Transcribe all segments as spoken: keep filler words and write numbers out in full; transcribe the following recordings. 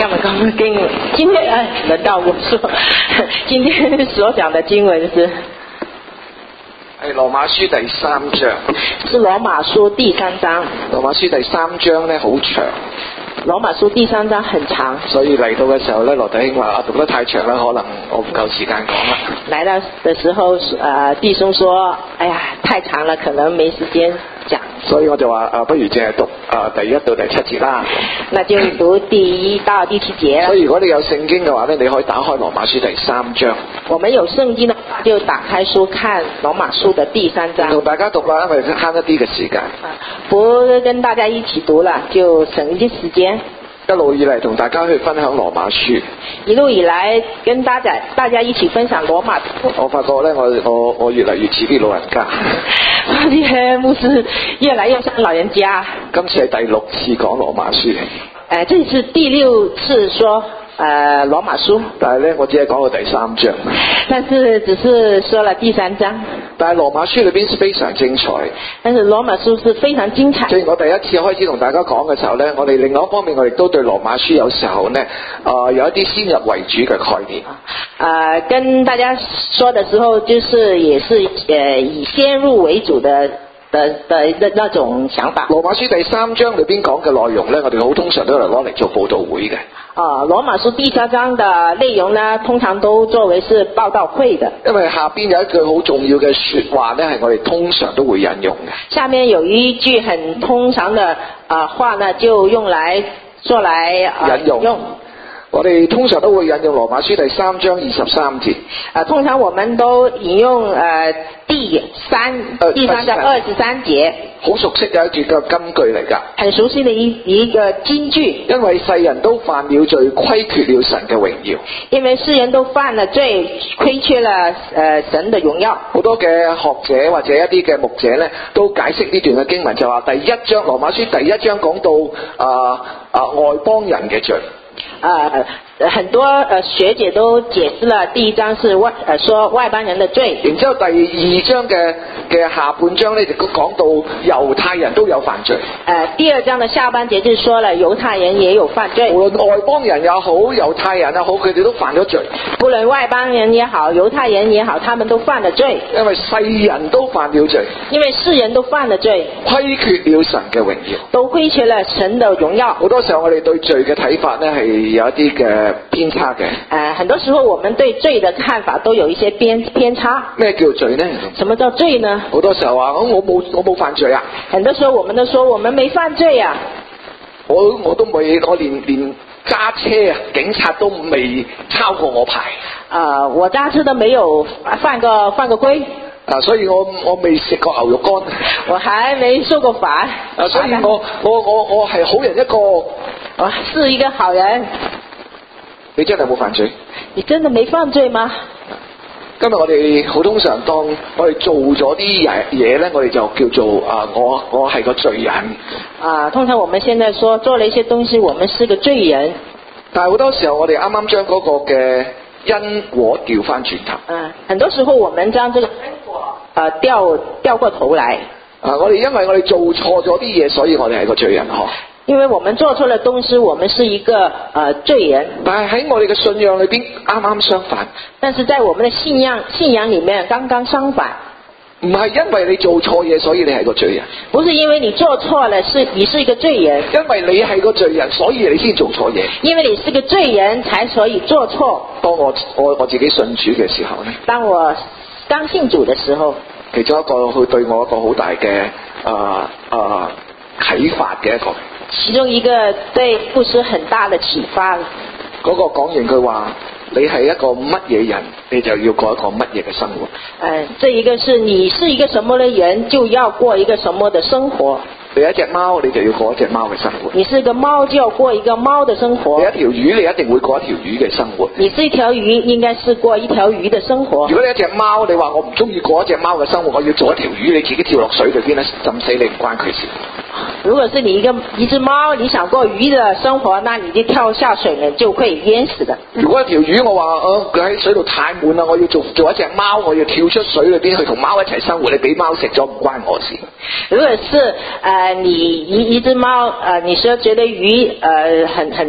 这么高的经文。今天哎，轮到我说，今天所讲的经文是係羅馬書第三章。 是羅馬書第三章。 羅馬書第三章咧好長。 羅馬書第三章很長， 所以嚟到嘅時候咧，羅弟兄話讀得太長啦，可能我唔夠時間講啦。 來到的時候，呃，弟兄說：哎呀，太長了，可能沒時間講。 所以我就話啊，不如淨係讀啊第一到第七節啦。 那就讀第一到第七節。 所以如果你有聖經嘅話咧，你可以打開羅馬書第三章。 我們有聖經的話，就打開書看羅馬書的第三章。 同大家讀啦，因為慳一啲嘅時間。 不跟大家一起讀了，就省一啲時間。 一路以嚟同大家去分享羅馬書。 一路以來跟大家大家一起分享羅馬書。 我發覺咧，我我我越嚟越似啲老人家。 我啲牧師越來越像老人家。 今次係第六次講羅馬書。 誒，這是第六次說誒羅馬書。 但係咧，我只係講到第三章。 但是只是說了第三章。 但係羅馬書裏邊是非常精彩。 但是羅馬書是非常精彩。 所以我第一次開始同大家講嘅時候咧，我哋另外一方面我哋都對羅馬書有時候呢，啊、呃、有一啲先入為主嘅概念。 啊、呃，跟大家說的時候，就是也是誒、呃、以先入為主的。的的的那種想法。 羅馬書第三章裏邊講嘅內容呢，我哋好通常都係攞嚟做報道會嘅。 啊，羅馬書第三章的內容呢，通常都作為是報道會的。 因為下邊有一句好重要嘅說話呢，係我哋通常都會引用嘅。 下面有一句很通常的啊話呢，就用來做來、啊、 引用。用我哋通常都會引用羅馬書第三章二十三節。 啊，通常我們都引用誒、呃、第三、呃、第三章二十三節。 好熟悉嘅一句嘅金句嚟㗎。 很熟悉的一一個金句。 因為世人都犯了罪，虧缺了神嘅榮耀。 因為世人都犯了罪，虧缺了誒、呃、神的榮耀。 好多嘅學者或者一啲嘅牧者咧，都解釋呢段嘅經文就話，第一章羅馬書第一章講到啊啊外邦人嘅罪。 啊、呃，很多呃學姐都解釋了，第一章是外呃說外邦人的罪。然之後第二章嘅嘅下半章咧，就講到猶太人都有犯罪。誒、呃，第二章的下半節就說了猶太人也有犯罪。無論外邦人也好，猶太人也好，佢哋都犯咗罪。無論外邦人也好，猶太人也好，他們都犯了罪。因為世人都犯了罪。因為世人都犯了罪，虧缺了神嘅榮耀。都虧缺了神的榮耀。好多時候我哋對罪嘅睇法呢，係有一啲嘅偏差嘅。誒、呃，很多時候我們對罪的看法都有一些偏偏差。咩叫罪呢？什麼叫罪呢？好多時候話我冇我冇犯罪啊。很多時候我們都說我們沒犯罪啊。我我都未我連連揸車啊，警察都未抄過我牌。啊、呃，我揸車都沒有犯過犯過規。啊，所以我我未食過牛肉乾。我還沒受過罰。啊，所以我我我我係好人一個。我是一個好人。你真係冇犯罪？你真的沒犯罪嗎？今日我哋好通常當我哋做咗啲嘢嘢咧，我哋就叫做啊，我我係個罪人。啊，通常我們現在說做了一些東西，我們是個罪人。但係好多時候我哋啱啱將嗰個嘅因果調翻轉頭。嗯，很多時候我們將這個因果啊調調過頭來。啊，我哋因為我哋做錯咗啲嘢，所以我哋係個罪人嗬。因為我們做錯了東西，我們是一個呃罪人。但係喺我哋嘅信仰裏邊，啱啱相反。但是在我們的信仰信仰裏面，剛剛相反。唔係因為你做錯嘢，所以你係個罪人。不是因為你做錯了，是你是一個罪人。因為你係個罪人，所以你先做錯嘢。因為你是個罪人，才所以做錯。當我我我自己信主嘅時候呢，當我剛信主嘅時候，其中一個佢對我一個好大嘅啊啊啟發嘅一個。其中一個對牧師很大的啟發。嗰個講完佢話，你係一個乜嘢人，你就要過一個乜嘢嘅生活。誒、呃，這一個是你是一個什麼嘅人，就要過一個什麼的生活。你一隻貓，你就要過一隻貓嘅生活。你是一個貓，就要過一個貓嘅生活。你一條魚，你一定會過一條魚嘅生活。你是一條魚，應該是過一條魚嘅生活。如果你一隻貓，你話我唔中意過一隻貓嘅生活，我要做一條魚，你自己跳落水裏邊咧，浸死你唔關佢事。如果是你一個一隻貓，你想過魚的生活，那你就跳下水呢，就會淹死的。如果一條魚，我話哦，佢喺水度太悶啦，我要做做一隻貓，我要跳出水裏邊去同貓一齊生活，你俾貓食咗唔關我事。如果是誒、呃、你一一隻貓誒、呃，你說覺得魚誒、呃、很很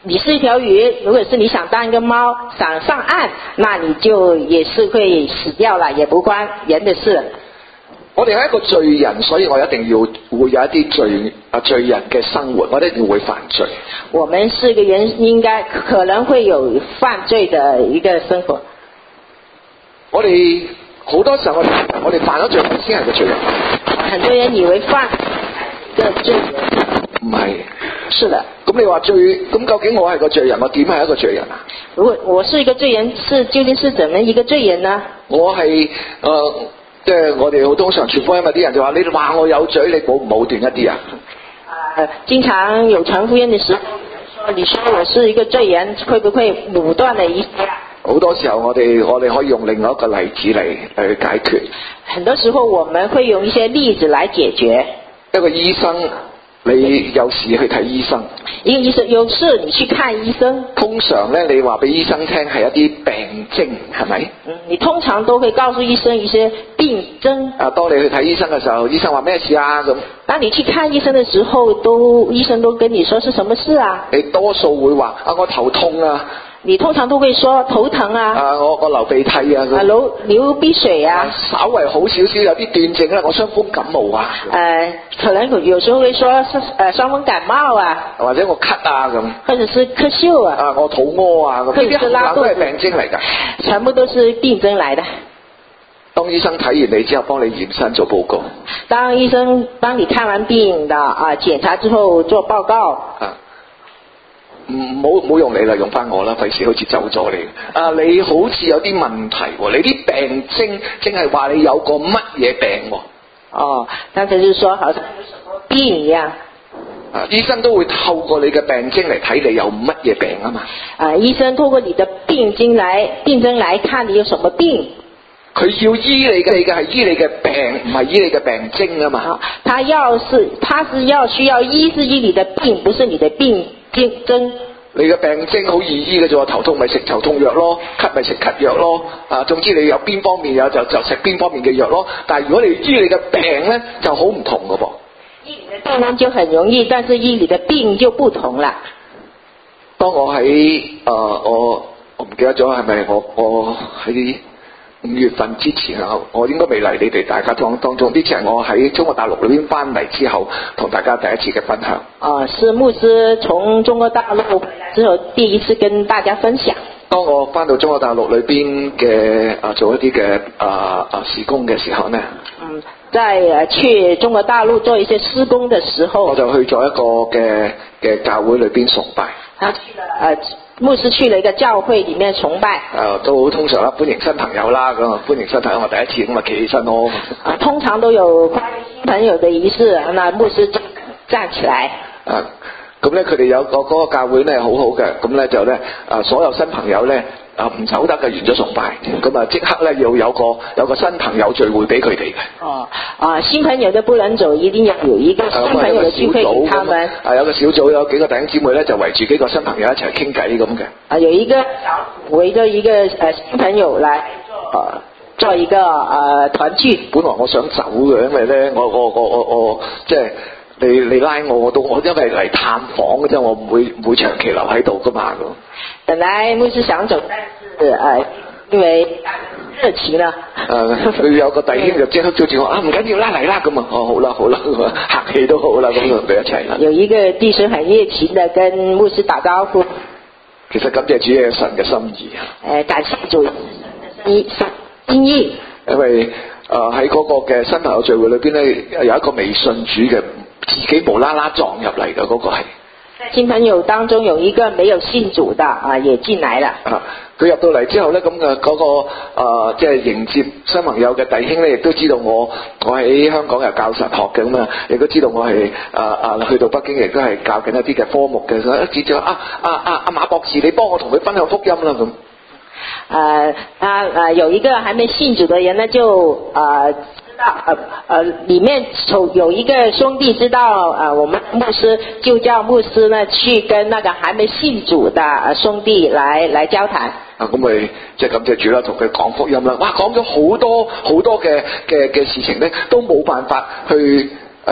你是一條魚，如果是你想當一個貓，想上岸，那你就也是會死掉了，也不關人的事。 我哋係一個罪人，所以我一定要會有一啲罪啊罪人嘅生活，我哋一定會犯罪。 我們是個人，應該可能會有犯罪的一個生活。 我哋好多時候我哋我哋犯咗罪先係個罪人。 很多人以為犯個罪人， 唔係。 是的。 咁你話罪，咁究竟我係個罪人，我點係一個罪人啊？ 如果我是一個罪人，是究竟是怎麼一個罪人呢？ 我係誒。呃即係我哋好通常傳福音啲人就話你話我有罪，你武唔武斷一啲啊？ 誒，經常有傳福音嘅時候，你說我是一個罪人，會不會武斷了一些？ 好多時候我哋我哋可以用另外一個例子嚟去解決。 很多時候我們會用一些例子來解決。 一個醫生，你有事去睇醫生。 一個醫生有事你去看醫生。通常咧，你話俾醫生聽係一啲病徵，係咪？ 嗯，你通常都會告訴醫生一些病徵。 啊，當你去睇醫生嘅時候，醫生話咩事啊？咁。 當你去看醫生嘅時候，都醫生都跟你說是什麼事啊？ 你多數會話啊，我頭痛啊。 你通常都會說頭疼啊。啊， 我我流鼻涕啊。 啊，流流鼻水啊。 啊稍為好少少有啲斷症咧，我傷風感冒啊。 誒、呃，可能有時候會說誒傷風感冒啊。 或者我咳啊咁。 或者是咳嗽啊。 啊，我肚屙啊咁。 或者是拉肚子。 呢啲係病徵嚟㗎。 全部都是病徵嚟的。 當醫生睇完你之後，幫你驗身做報告。 當醫生幫你看完病的啊檢查之後做報告。啊。 唔好唔好用你啦，用翻我啦，費事好似走咗你。啊，你好似有啲問題喎，你啲病徵淨係話你有個乜嘢病喎？ 哦，剛才就說好像有什麼病一樣。 啊，醫生都會透過你嘅病徵嚟睇你有乜嘢病啊嘛。 啊，醫生透過你的病徵來病徵來看你有什麼病。 佢要醫你嘅，你嘅係醫你嘅病，唔係醫你嘅病徵啊嘛。 啊，他要是他是要需要醫是醫你的病，不是你的病徵。 你嘅病徵好易醫嘅啫喎，頭痛咪食頭痛藥咯，咳咪食咳藥咯。啊，總之你有邊方面有就就食邊方面嘅藥咯。但係如果你醫你嘅病咧，就好唔同㗎噃。醫你嘅病就很容易，但是醫你的病就不同啦。 當我喺誒、呃、我我唔記得咗係咪我我喺五月份之前啊，我應該未嚟你哋大家當當中，呢次係我喺中國大陸裏邊翻嚟之後，同大家第一次嘅分享。啊， 是牧師從中國大陸回來之後第一次跟大家分享。 當我翻到中國大陸裏邊嘅啊做一啲嘅啊啊事工嘅時候呢， 嗯，在去中國大陸做一些施工嘅時候， 我就去咗一個嘅嘅教會裏邊崇拜。 他去了呃。牧師去了一個教會裏面崇拜， 誒都好通常啦，歡迎新朋友啦，咁啊歡迎新朋友，我第一次咁啊企起身咯。 啊，通常都有歡迎新朋友的儀式，那牧師就站起來。 啊，咁咧佢哋有個嗰、那個教會咧好好嘅，咁咧就咧啊所有新朋友咧啊唔走得嘅，完咗崇拜，咁啊即刻咧要有個有個新朋友聚會俾佢哋嘅。哦， 啊新朋友都不能走，一定要有一個新朋友嘅聚會給他們。 啊有個小組有幾個弟兄姊妹咧就圍住幾個新朋友一齊傾偈咁嘅。 啊有一個圍着一個誒新朋友來做做一個誒團聚。 本來我想走嘅，因為咧我我我我我即係。你你拉我我都我因為嚟探訪嘅啫，我唔會唔會長期留喺度噶嘛咁。 本來牧師想走，但是誒、呃、因為熱情啦。誒， 佢有個弟兄就即刻叫住我啊，唔緊要啦，嚟啦咁啊，哦好啦好啦，客氣都好啦，咁就同佢一齊啦。 有一個弟兄很熱情的跟牧師打招呼。 其實感謝主嘅神嘅心意啊。誒， 感謝主神嘅心意。因為誒喺嗰個嘅新朋友聚會裏邊咧，有一個未信主嘅。自己無啦啦撞入嚟嘅嗰個係， 新朋友當中有一個沒有信主的啊，也進來了。啊， 佢入到嚟之後咧，咁嘅嗰個誒，即係迎接新朋友嘅弟兄咧，亦都知道我我喺香港又教神學嘅咁啊，亦都知道我係啊啊去到北京亦都係教緊一啲嘅科目嘅，所以一接咗啊啊啊阿馬博士，你幫我同佢分享福音啦咁。 呃，他呃有一個還沒信主的人呢，就呃。呃呃，裏面有有一個兄弟知道，呃，我們牧師就叫牧師呢去跟那個還沒信主的兄弟來來交談。啊， 咁咪即係感謝主啦，同佢講福音啦。哇，講咗好多好多嘅嘅嘅事情咧，都冇辦法去去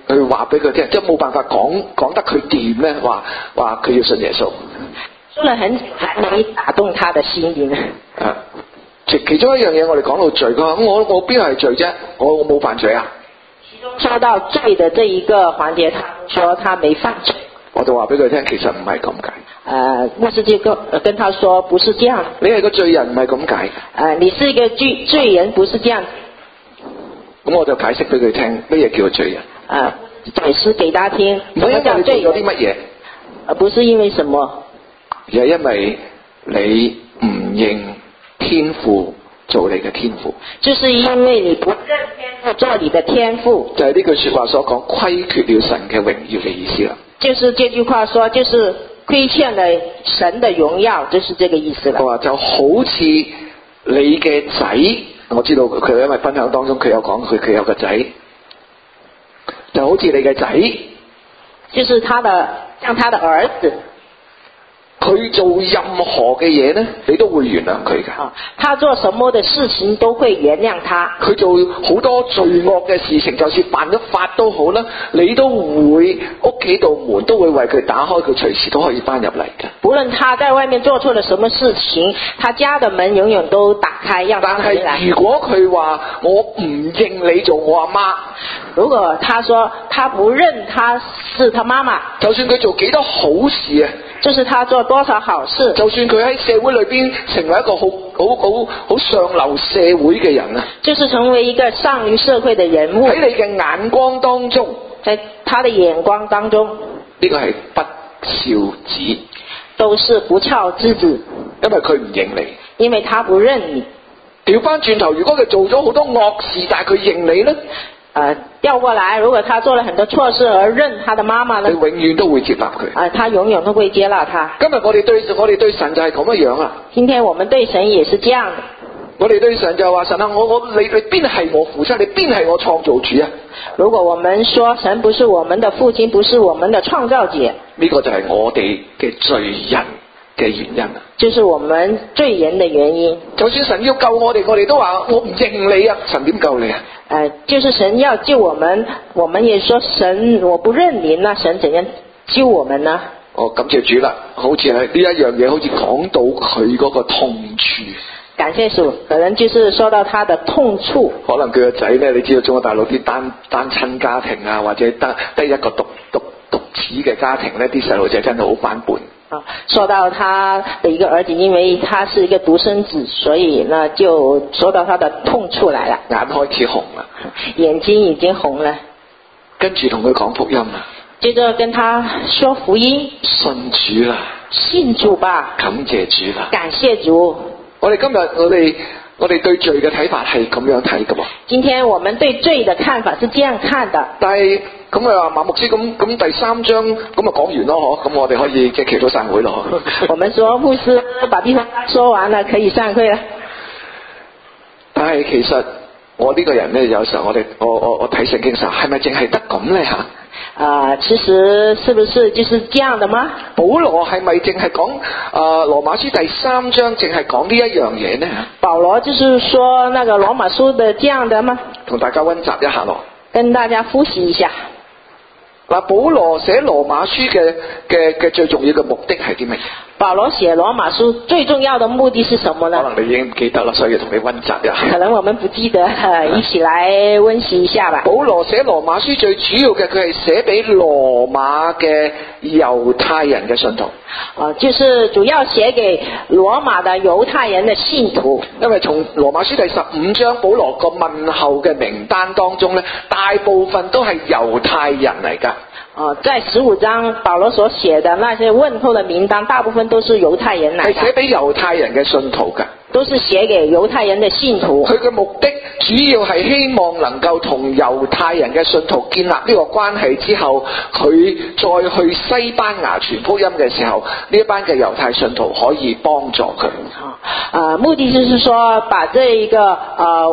去話俾佢聽，即係冇辦法講講得佢掂咧，話話佢要信耶穌。 說了很久還沒打動他的心靈。 啊，其其中一樣嘢我哋講到罪，佢話我我邊係罪啫？我我冇犯罪啊。 其中說到罪的這一個環節，他說他沒犯罪。 我就話俾佢聽，其實唔係咁解。 呃，牧師就跟跟他說，不是這樣。 你係個罪人唔係咁解。 呃，你是一個罪罪人，不是這樣。 咁我就解釋俾佢聽，乜嘢叫罪人？ 啊，解釋給他聽，什麼叫罪人？ 做咗啲乜嘢？ 而不是因為什麼， 而係因為你唔認天父做你嘅天父。 就是因為你不認天父做你的天父。 就係呢句說話所講，虧缺了神嘅榮耀嘅意思啦。 就是這句話說，就是虧欠了神的榮耀，就是這個意思啦。 我話就好似你嘅仔，我知道佢因為分享當中佢有講佢佢有個仔，就好似你嘅仔， 就是他的像他的兒子， 佢做任何嘅嘢呢，你都會原諒佢㗎。 啊，他做什麼的事情都會原諒他。 佢做好多罪惡嘅事情，就算犯咗法都好啦，你都會屋企度門都會為佢打開，佢隨時都可以翻入嚟嘅。 無論他在外面做錯了什麼事情，他家的門永遠都打開，讓他回來。 但係如果佢話我唔認你做我阿媽， 如果他說他不認他是他媽媽， 就算佢做幾多好事啊， 就是他做多少好事， 就算佢喺社會裏邊成為一個好好好好上流社會嘅人啊， 就是成為一個上流社會的人物， 喺你嘅眼光當中， 在他的眼光當中， 呢個係不孝子， 都是不孝之子， 因為佢唔認你， 因為他不認你。 調翻轉頭，如果佢做咗好多惡事，但係佢認你呢？ 呃，調過來，如果他做了很多錯事而認他的媽媽呢？ 你永遠都會接納佢。 啊、呃，他永遠都會接納他。 今日我哋對我哋對神就係咁樣樣啦。 今天我們對神也是這樣的。 我哋對神就話神啊，我我你你邊係我父親，你邊係我創造主啊？ 如果我們說神不是我們的父親，不是我們的創造者， 呢個就係我哋嘅罪人嘅原因啊！ 就是我們罪人的原因。 就算神要救我哋，我哋都話我唔認你啊！神點救你啊？ 呃，就是神要救我們，我們也說神我不認你，那神怎樣救我們呢？ 哦，感謝主啦！好似係呢一樣嘢，好似講到佢嗰個痛處。 感謝主，可能就是說到他的痛處。 可能佢個仔咧，你知道中國大陸啲單單親家庭啊，或者得得一個獨獨獨子嘅家庭咧，啲細路仔真係好反叛。 啊，說到他的一個兒子，因為他是一個獨生子，所以呢就說到他的痛處來了。 眼開始紅啦， 眼睛已經紅了。 跟住同佢講福音啦。 接着跟他說福音。 信主啦。 信主吧。 感謝主啦。 感謝主。 我哋今日我哋我哋對罪嘅睇法係咁樣睇㗎喎。 今天我們對罪的看法是這樣看的。 但係咁啊，馬牧師咁咁第三章咁啊講完咯，嗬，咁我哋可以即係祈禱散會咯。 我們說牧師把地方說完了，可以散會了。 但係其實我呢個人咧，有時候我哋我我我睇聖經時候，係咪淨係得咁咧吓？ 啊、呃，其實是不是就是這樣的嗎？ 保羅係咪淨係講啊羅馬書第三章淨係講呢一樣嘢呢？ 保羅就是說那個羅馬書的這樣的嗎？ 同大家溫習一下咯。 跟大家複習一下。 嗱，保羅寫羅馬書嘅嘅嘅最重要嘅目的係啲乜嘢？ 保羅寫羅馬書最重要的目的是什麼呢？ 可能你已經唔記得啦，所以要同你溫習一下。 可能我們不記得，一起來溫習一下吧。 保羅寫羅馬書最主要嘅，佢係寫俾羅馬嘅猶太人嘅信徒。 啊，就是主要寫給羅馬的猶太人的信徒。 因為從羅馬書第十五章保羅個問候嘅名單當中咧，大部分都係猶太人嚟噶。 哦，在十五章保羅所寫的那些問候的名單，大部分都是猶太人嚟的。 係寫俾猶太人嘅信徒噶。 都是寫給猶太人的信徒。 佢嘅目的主要係希望能夠同猶太人嘅信徒建立呢個關係之後，佢再去西班牙傳福音嘅時候，呢一班嘅猶太信徒可以幫助佢。 啊、呃，目的就是說把這一個呃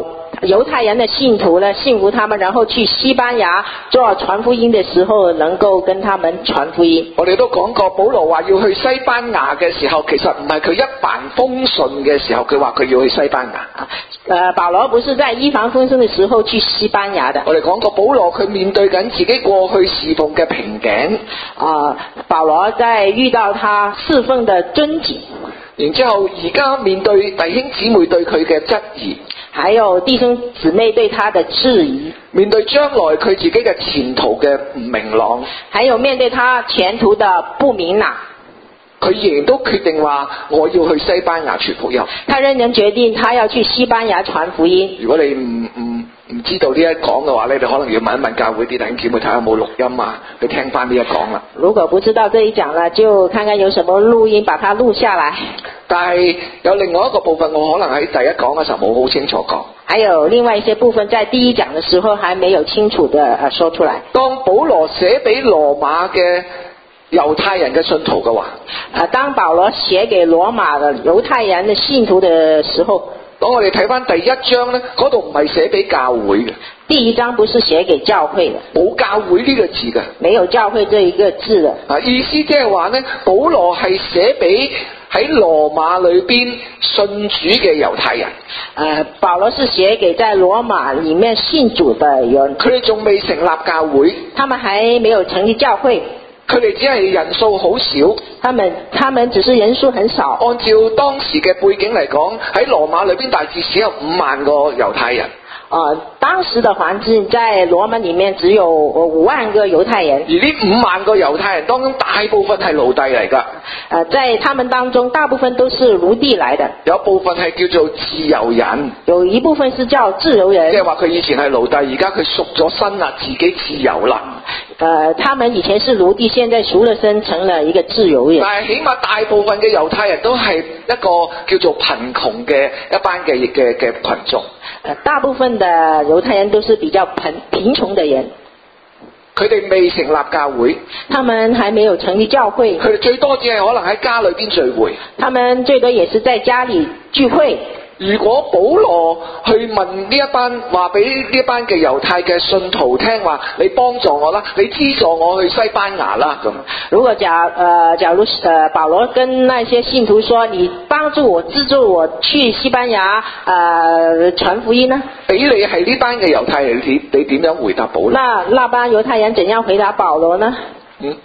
猶太人的信徒呢信服他們，然後去西班牙做傳福音的時候，能夠跟他們傳福音。 我哋都講過，保羅話要去西班牙嘅時候，其實唔係佢一帆風順嘅時候，佢話佢要去西班牙。 呃，保羅不是在一帆風順的時候去西班牙的。 我哋講過，保羅佢面對緊自己過去侍奉嘅瓶頸。 啊，保羅在遇到他侍奉的樽頸， 然之後而家面對弟兄姊妹對佢嘅質疑， 還有弟兄姊妹對他的質疑， 面對將來佢自己嘅前途嘅唔明朗， 還有面對他前途的不明朗， 佢仍然都決定話我要去西班牙傳福音。 他仍然決定他要去西班牙傳福音。 如果你唔唔唔知道呢一講嘅話咧，你可能要問一問教會啲弟兄姊妹睇下有冇錄音啊，去聽翻呢一講啦。 如果不知道這一講呢，就看看有什麼錄音，把它錄下來。 但係有另外一個部分，我可能喺第一講嘅時候冇好清楚講。 還有另外一些部分，在第一講的時候還沒有清楚的呃說出來。 當保羅寫俾羅馬嘅猶太人嘅信徒嘅話， 啊，當保羅寫給羅馬的猶太人的信徒的時候， 當我哋睇翻第一章呢，嗰度唔係寫俾教會嘅。 第一章不是寫給教會的， 冇教會呢個字嘅， 沒有教會這一個字的。 啊，意思即係話呢，保羅係寫俾喺羅馬裏邊信主嘅猶太人。 呃，保羅是寫給在羅馬裏面信主的人， 佢哋仲未成立教會， 他們還沒有成立教會， 佢哋只係人數好少。 他們他們只是人數很少。 按照當時嘅背景嚟講，喺羅馬裏邊大致只有五萬個猶太人。 呃，當時的環境在羅馬裏面只有五萬個猶太人， 而呢五萬個猶太人當中，大部分係奴隸嚟㗎。 呃，在他們當中，大部分都是奴隸來的， 有部分係叫做自由人， 有一部分是叫自由人， 即係話佢以前係奴隸，而家佢贖咗身啦，自己自由啦。 呃，他們以前是奴隸，現在贖了身，成了一個自由人。 但係起碼大部分嘅猶太人都係一個叫做貧窮嘅一班嘅嘅嘅群眾。 呃，大部分的猶太人都是比較貧貧窮的人， 佢哋未成立教會， 他們還沒有成立教會， 佢哋最多只係可能喺家裏邊聚會， 他們最多也是在家裏聚會。 如果保羅去問呢一班話俾呢一班嘅猶太嘅信徒聽話，你幫助我啦，你資助我去西班牙啦咁。 如果假呃假如呃保羅跟那些信徒說，你幫助我資助我去西班牙呃傳福音呢？ 俾你係呢班嘅猶太人，你你點樣回答保羅？ 那那班猶太人怎樣回答保羅呢？ 嗯，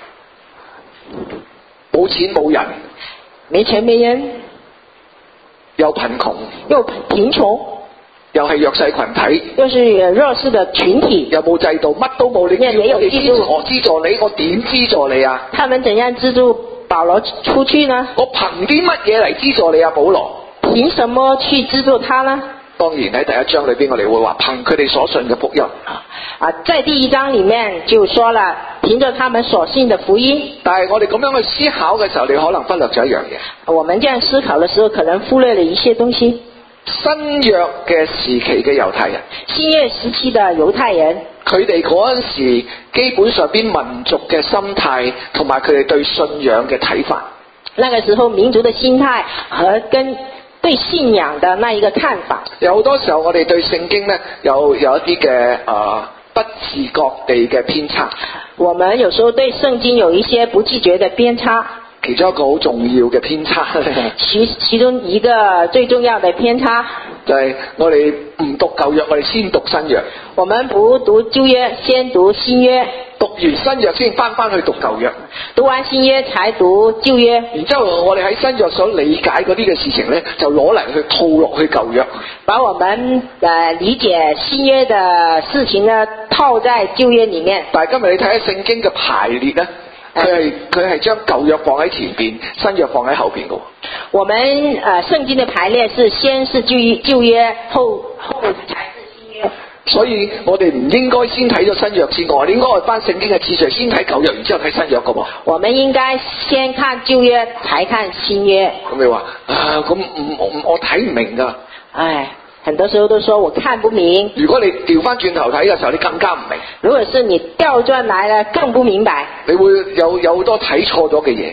冇錢冇人， 沒錢沒人， 又貧窮， 又貧窮， 又係弱勢群體， 又是弱勢的群體， 又冇制度，乜都冇，你叫我哋資助我資助你，我點資助你啊？ 他們怎樣資助保羅出去呢？ 我憑啲乜嘢嚟資助你啊，保羅？ 憑什麼去資助他呢？ 當然喺第一章裏邊，我哋會話憑佢哋所信嘅福音。 啊，在第一章裡面就說了，憑着他們所信的福音。 但係我哋咁樣去思考嘅時候，你可能忽略咗一樣嘢。 我們這樣思考的時候，可能忽略了一些東西。 新約嘅時期嘅猶太人， 新約時期的猶太人， 佢哋嗰陣時基本上邊民族嘅心態同埋佢哋對信仰嘅睇法。 那個時候民族的心態和跟對信仰的那一個看法， 有好多時候我哋對聖經呢，有有一啲嘅誒不自覺地嘅偏差。 我們有時候對聖經有一些不自覺的偏差。 其中一個好重要嘅偏差， 其其中一個最重要的偏差就係我哋唔讀舊約，我哋先讀新約。 我們不讀舊約，先讀新約。 讀完新約先翻翻去讀舊約， 讀完新約才讀舊約。 然之後我哋喺新約所理解嗰啲嘅事情呢，就攞嚟去套落去舊約。 把我們誒、呃、理解新約的事情呢，套在舊約裡面。 但係今日你睇下聖經嘅排列呢，佢係佢係將舊約放喺前邊，新約放喺後邊嘅。 我們誒、呃、聖經的排列是先是舊舊約，後後才是新約。 所以我哋唔應該先睇咗新約先，我哋應該按翻聖經嘅次序先睇舊約，然之後睇新約嘅喎。 我們應該先看舊約，才看新約。 咁你話啊？咁我我睇唔明㗎。 唉，很多時候都說我看不明。 如果你調翻轉頭睇嘅時候，你更加唔明。 如果是你調轉來了，更不明白。 你會有有好多睇錯咗嘅嘢。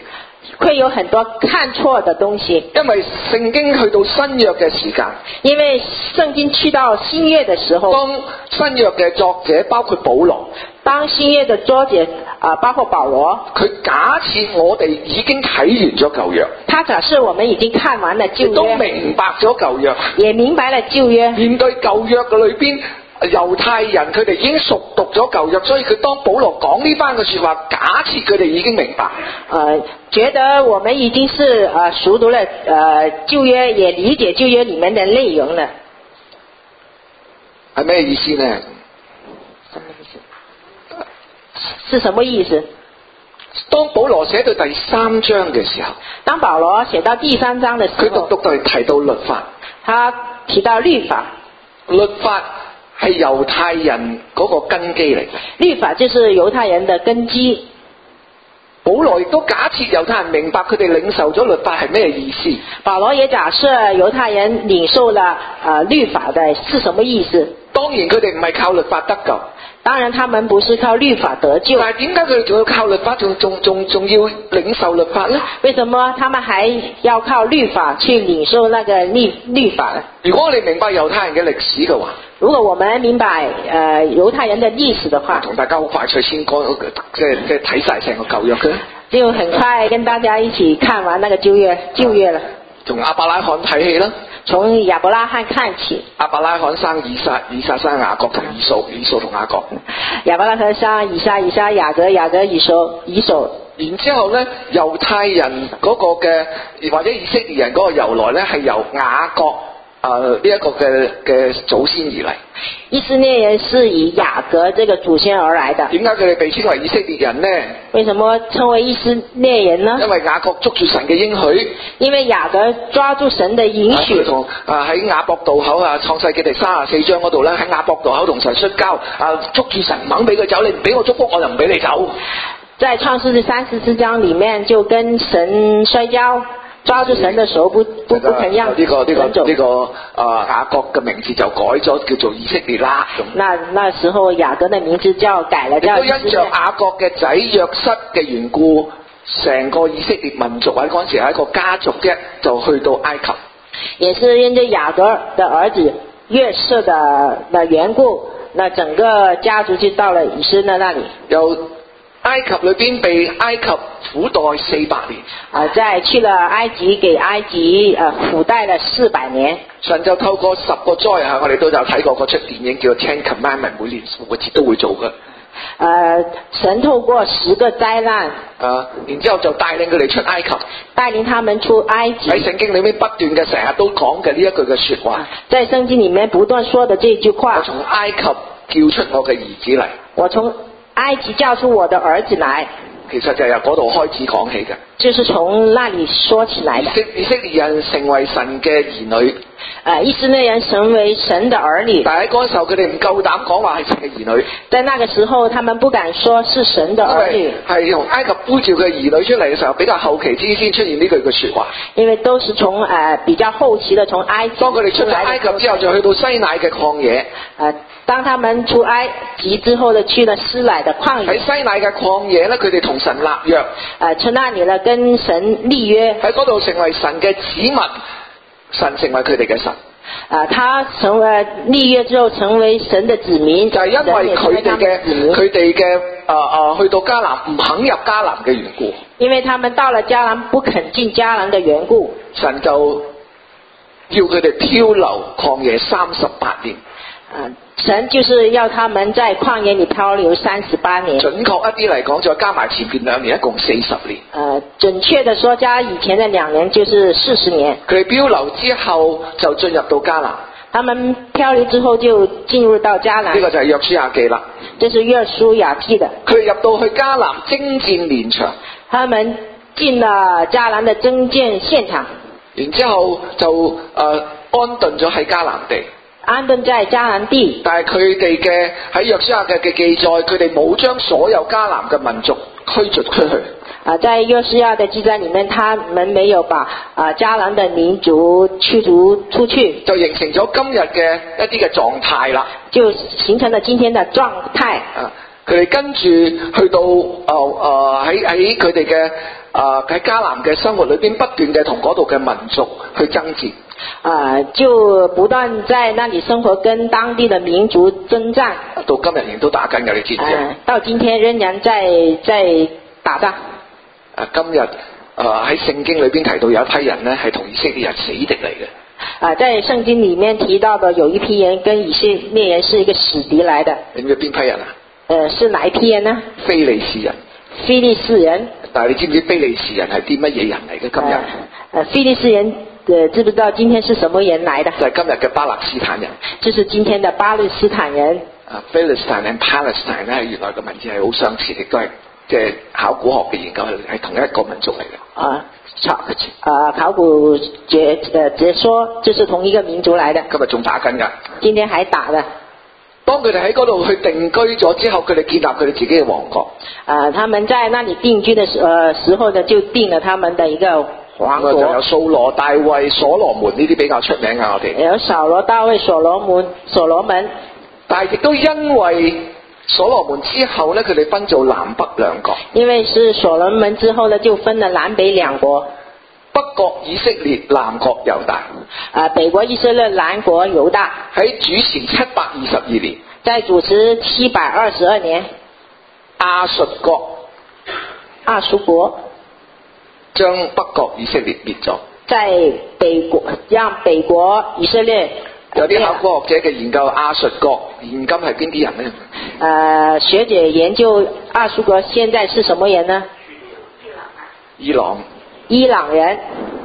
會有很多看錯的東西。 因為聖經去到新約嘅時間， 因為聖經去到新約的時候， 當新約嘅作者包括保羅， 當新約的作者啊、呃，包括保羅， 佢假設我哋已經睇完咗舊約， 他假設我們已經看完了舊約， 都明白咗舊約， 也明白了舊約。 面對舊約嘅裏邊，猶太人佢哋已經熟讀咗舊約，所以佢當保羅講呢番嘅說話，假設佢哋已經明白。 呃，覺得我們已經是呃熟讀了呃舊約，也理解舊約裏面的內容了。 係咩意思呢？ 什麼意思？是什麼意思？ 當保羅寫到第三章嘅時候， 當保羅寫到第三章的時候， 佢讀讀到提到律法， 他提到律法， 律法係猶太人嗰個根基嚟嘅。 律法就是猶太人的根基。 保羅亦都假設猶太人明白佢哋領受咗律法係咩意思。 保羅也假設猶太人領受了呃律法的是什麼意思。 當然佢哋唔係靠律法得救， 當然他們不是靠律法得救。 但係點解佢哋仲要靠律法，仲仲仲仲要領受律法呢？ 為什麼他們還要靠律法去領受那個律律法呢？ 如果我哋明白猶太人嘅歷史嘅話， 如果我們明白呃猶太人的歷史的話， 同大家好快脆先講，即係即係睇晒成個舊約嘅， 就很快跟大家一起看完那個舊約舊約了。 從亞伯拉罕睇起啦， 從亞伯拉罕看起。 亞伯拉罕生以撒，以撒生雅各同以掃，以掃同雅各。 亞伯拉罕生以撒，以撒雅各，雅各以掃，以掃。 然之後咧，猶太人嗰個嘅或者以色列人嗰個由來咧，係由雅各誒呢一個嘅嘅祖先而嚟。 以色列人是以雅各這個祖先而來的。 點解佢哋被稱為以色列人呢？ 為什麼稱為以色列人呢？ 因為雅各捉住神嘅應許。 因為雅各抓住神嘅應許。 佢同啊喺雅博渡口啊創世記第三十四章嗰度咧，喺雅博渡口同神摔交啊，捉住神唔肯俾佢走，你唔俾我祝福我就唔俾你走。 在創世記三十四章裏面就跟神摔跤。抓住神的手不不不肯讓呢個呢個呢個啊雅各嘅名字就改咗叫做以色列啦。 那那時候雅各的名字叫改了叫以色列。 亦都因着雅各嘅仔約瑟嘅緣故，成個以色列民族喺嗰陣時係一個家族嘅，就去到埃及。 也是因着雅各的兒子約瑟的的緣故，那整個家族就到了以色列那裡。 由埃及裏邊被埃及苦待四百年， 啊，再去了埃及，給埃及呃苦待了四百年。 神就透過十個災啊，我哋都有睇過嗰出電影叫《Ten Commandments》，每年復活節都會做嘅。 呃，神透過十個災難， 啊，然之後就帶領佢哋出埃及， 帶領他們出埃及。 喺聖經裏面不斷嘅成日都講嘅呢一句嘅說話， 在聖經裡面不斷說的這句話。 我從埃及叫出我嘅兒子嚟。 我從埃及叫出我的兒子來， 其實就係由嗰度開始講起嘅， 就是從那裡說起來的。 以色列人成為神嘅兒女， 誒，以色列人成為神的兒女。 但係喺嗰陣時候，佢哋唔夠膽講話係神嘅兒女。 在那個時候，他們不敢說是神的兒女， 係從埃及呼召嘅兒女出嚟嘅時候，比較後期之先出現呢句嘅說話。 因為都是從誒、呃、比較後期的從埃及。 當佢哋出咗埃及之後，就去到西乃嘅曠野。誒、 呃，當他們出埃及之後呢，去了西乃的曠野。 喺西乃嘅曠野咧，佢哋同神立約。誒、 呃，去那裡呢，跟神立約。 喺嗰度成為神嘅子民，神成為佢哋嘅神。 啊、呃，他成為立約之後成為神的子民， 就係、是、因為佢哋嘅佢哋嘅啊啊去到迦南唔肯入迦南嘅緣故， 因為他們到了迦南不肯進迦南的緣故， 神就要佢哋漂流曠野三十八年。 啊，神就是要他們在曠野裡漂流三十八年。 準確一啲嚟講，再加埋前邊兩年，一共四十年。 呃，準確的說，加以前的兩年就是四十年。 佢哋漂流之後就進入到迦南。 他們漂流之後就進入到迦南。 呢、這個就係約書亞記啦。 這是約書亞記的。 佢哋入到去迦南征戰連場。 他們進了迦南的征戰現場。 然之後就誒、呃、安頓咗喺迦南地。 安頓在迦南地， 但係佢哋嘅喺約書亞嘅嘅記載，佢哋冇將所有迦南嘅民族驅逐出去。 啊，在約書亞的記載裡面，他們沒有把啊迦南的民族驅逐出去， 就形成咗今日嘅一啲嘅狀態啦。 就形成了今天的狀態。 啊，佢哋跟住去到誒誒喺喺佢哋嘅啊喺迦南嘅生活裏邊不斷嘅同嗰度嘅民族去爭戰。 啊、就不斷在那裡生活，跟當地的民族征戰。 到今日仍都打緊嘅，你知唔知啊？ 到今天仍然在在打仗。 啊，今日啊喺聖經裏邊提到有一批人呢係同以色列人死敵嚟嘅。 啊，在聖經裡面提到的有一批人跟以色列人是一個死敵來的。 你知唔知邊批人啊？ 呃，是哪一批人呢？ 非利士人。 非利士人。 但係你知唔知非利士人係啲乜嘢人嚟嘅？今日？ 呃，呃非利士人。呃，知不知道今天是什麼人來的？ 就係今日嘅巴勒斯坦人。 就是今天的巴勒斯坦人。 啊 ，Palestine and Palestine 咧，原來個文字係好相似，亦都係即係考古學嘅研究係同一個民族嚟嘅。啊， 考啊考古學呃解說，就是同一個民族來的。 今日仲打緊㗎。 今天還打的。 當佢哋喺嗰度去定居咗之後，佢哋建立佢哋自己嘅王國。 啊，他們在那裡定居的時呃時候呢，就定了他們的一個王國。 就有掃羅、大衛、所羅門呢啲比較出名啊，我哋。 有掃羅、大衛、所羅門、所羅門。 但係亦都因為所羅門之後呢，佢哋分做南北兩國。 因為是所羅門之後呢，就分了南北兩國。 北國以色列，南國猶大。 啊，北國以色列，南國猶大。 喺主前七百二十二年。 在主持七百二十二年。 亞述國。 亞述國。 將北國以色列滅咗。 在北國，讓北國以色列。 有啲考古學者嘅研究亞述國現今係邊啲人呢？ 呃，學者研究亞述國現在是什麼人呢？ 伊朗。 伊朗人。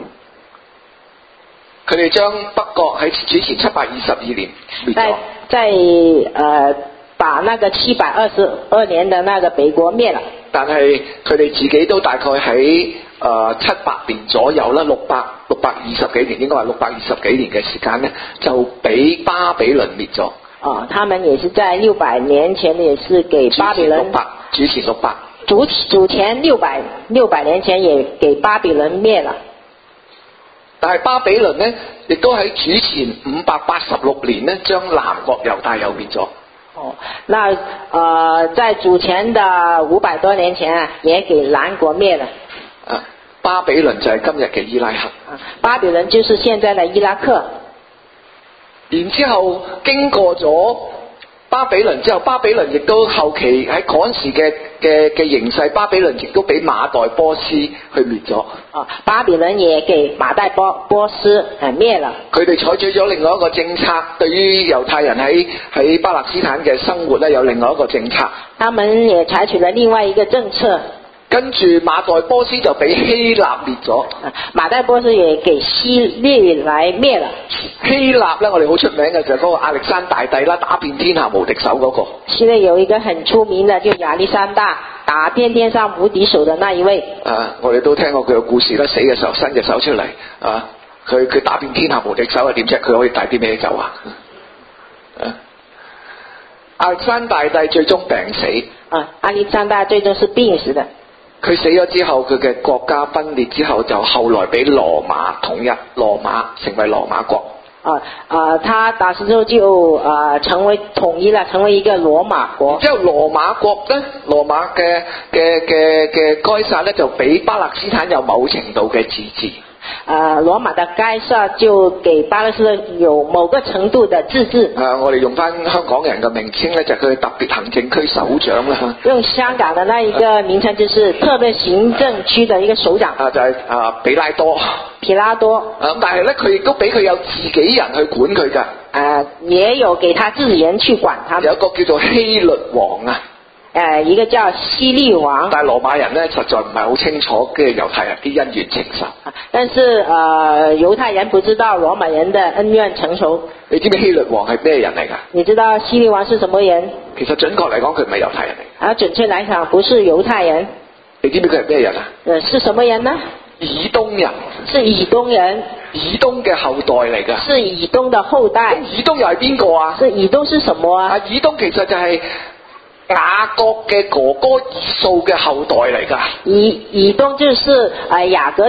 佢哋將北國喺主前七百二十二年滅咗。 在在呃，把那個七百二十二年的那個北國滅了。 但係佢哋自己都大概喺誒七百年左右啦，六百六百二十幾年，應該話六百二十幾年嘅時間咧，就俾巴比倫滅咗。 哦，他們也是在六百年前，也是給巴比倫。 六百，主前六百。 主主前六百六百年前也給巴比倫滅了。 但係巴比倫呢，亦都喺主前五百八十六年呢，將南國猶大又滅咗。 哦，那呃，在主前的五百多年前啊，也給南國滅了。 啊，巴比倫就係今日嘅伊拉克。 啊，巴比倫就是現在的伊拉克。 然之後經過咗巴比倫之後，巴比倫亦都後期喺嗰陣時嘅嘅嘅形勢，巴比倫亦都俾馬代波斯去滅咗。 啊，巴比倫也給馬代波波斯誒滅了。佢哋採取咗另外一個政策，對於猶太人喺喺巴勒斯坦嘅生活咧，有另外一個政策。 他們也採取了另外一個政策。 跟住馬代波斯就俾希臘滅咗。 馬代波斯也給希臘來滅了。 希臘咧，我哋好出名嘅就係嗰個亞歷山大帝啦，打遍天下無敵手嗰個。 希臘有一個很出名的，就亞歷山大打遍天上無敵手的那一位。 啊，我哋都聽過佢嘅故事啦，死嘅時候伸隻手出嚟，啊，佢佢打遍天下無敵手係點啫？佢可以帶啲咩走啊？啊，亞歷山大帝最終病死。 啊，亞歷山大最終是病死的。 佢死咗之後，佢嘅國家分裂之後，就後來俾羅馬統一，羅馬成為羅馬國。 啊啊，他打死之後就啊成為統一了，成為一個羅馬國。 之後羅馬國咧，羅馬嘅嘅嘅嘅該撒咧，就俾巴勒斯坦有某程度嘅自治。 啊，羅馬的該撒就給巴勒斯坦有某個程度的自治。 啊，我哋用翻香港人嘅名稱咧，就係佢特別行政區首長啦。 用香港的那一個名稱，就是特別行政區的一個首長。 啊，就係、是、啊比拉多。 皮拉多。 啊，但係咧，佢亦都俾佢有自己人去管佢㗎。 啊，也有給他自己人去管他。 有一個叫做希律王啊。 誒，一個叫希律王。 但係羅馬人咧，實在唔係好清楚嘅猶太人啲恩怨情仇。 但是誒、呃，猶太人不知道羅馬人的恩怨情仇。 你知唔知希律王係咩人嚟㗎？ 你知道希律王是什麼人？ 其實準確嚟講，佢唔係猶太人嚟。 啊，準確嚟講，不是猶太人。 你知唔知佢係咩人啊？ 誒，是什麼人呢？ 以東人。 是以東人。 以東嘅後代嚟㗎。 是以東的後代。 咁以東又係邊個啊？ 是以東是什麼啊？ 啊，以東其實就係雅各嘅哥哥以掃嘅後代嚟㗎。 以以東就是誒雅各的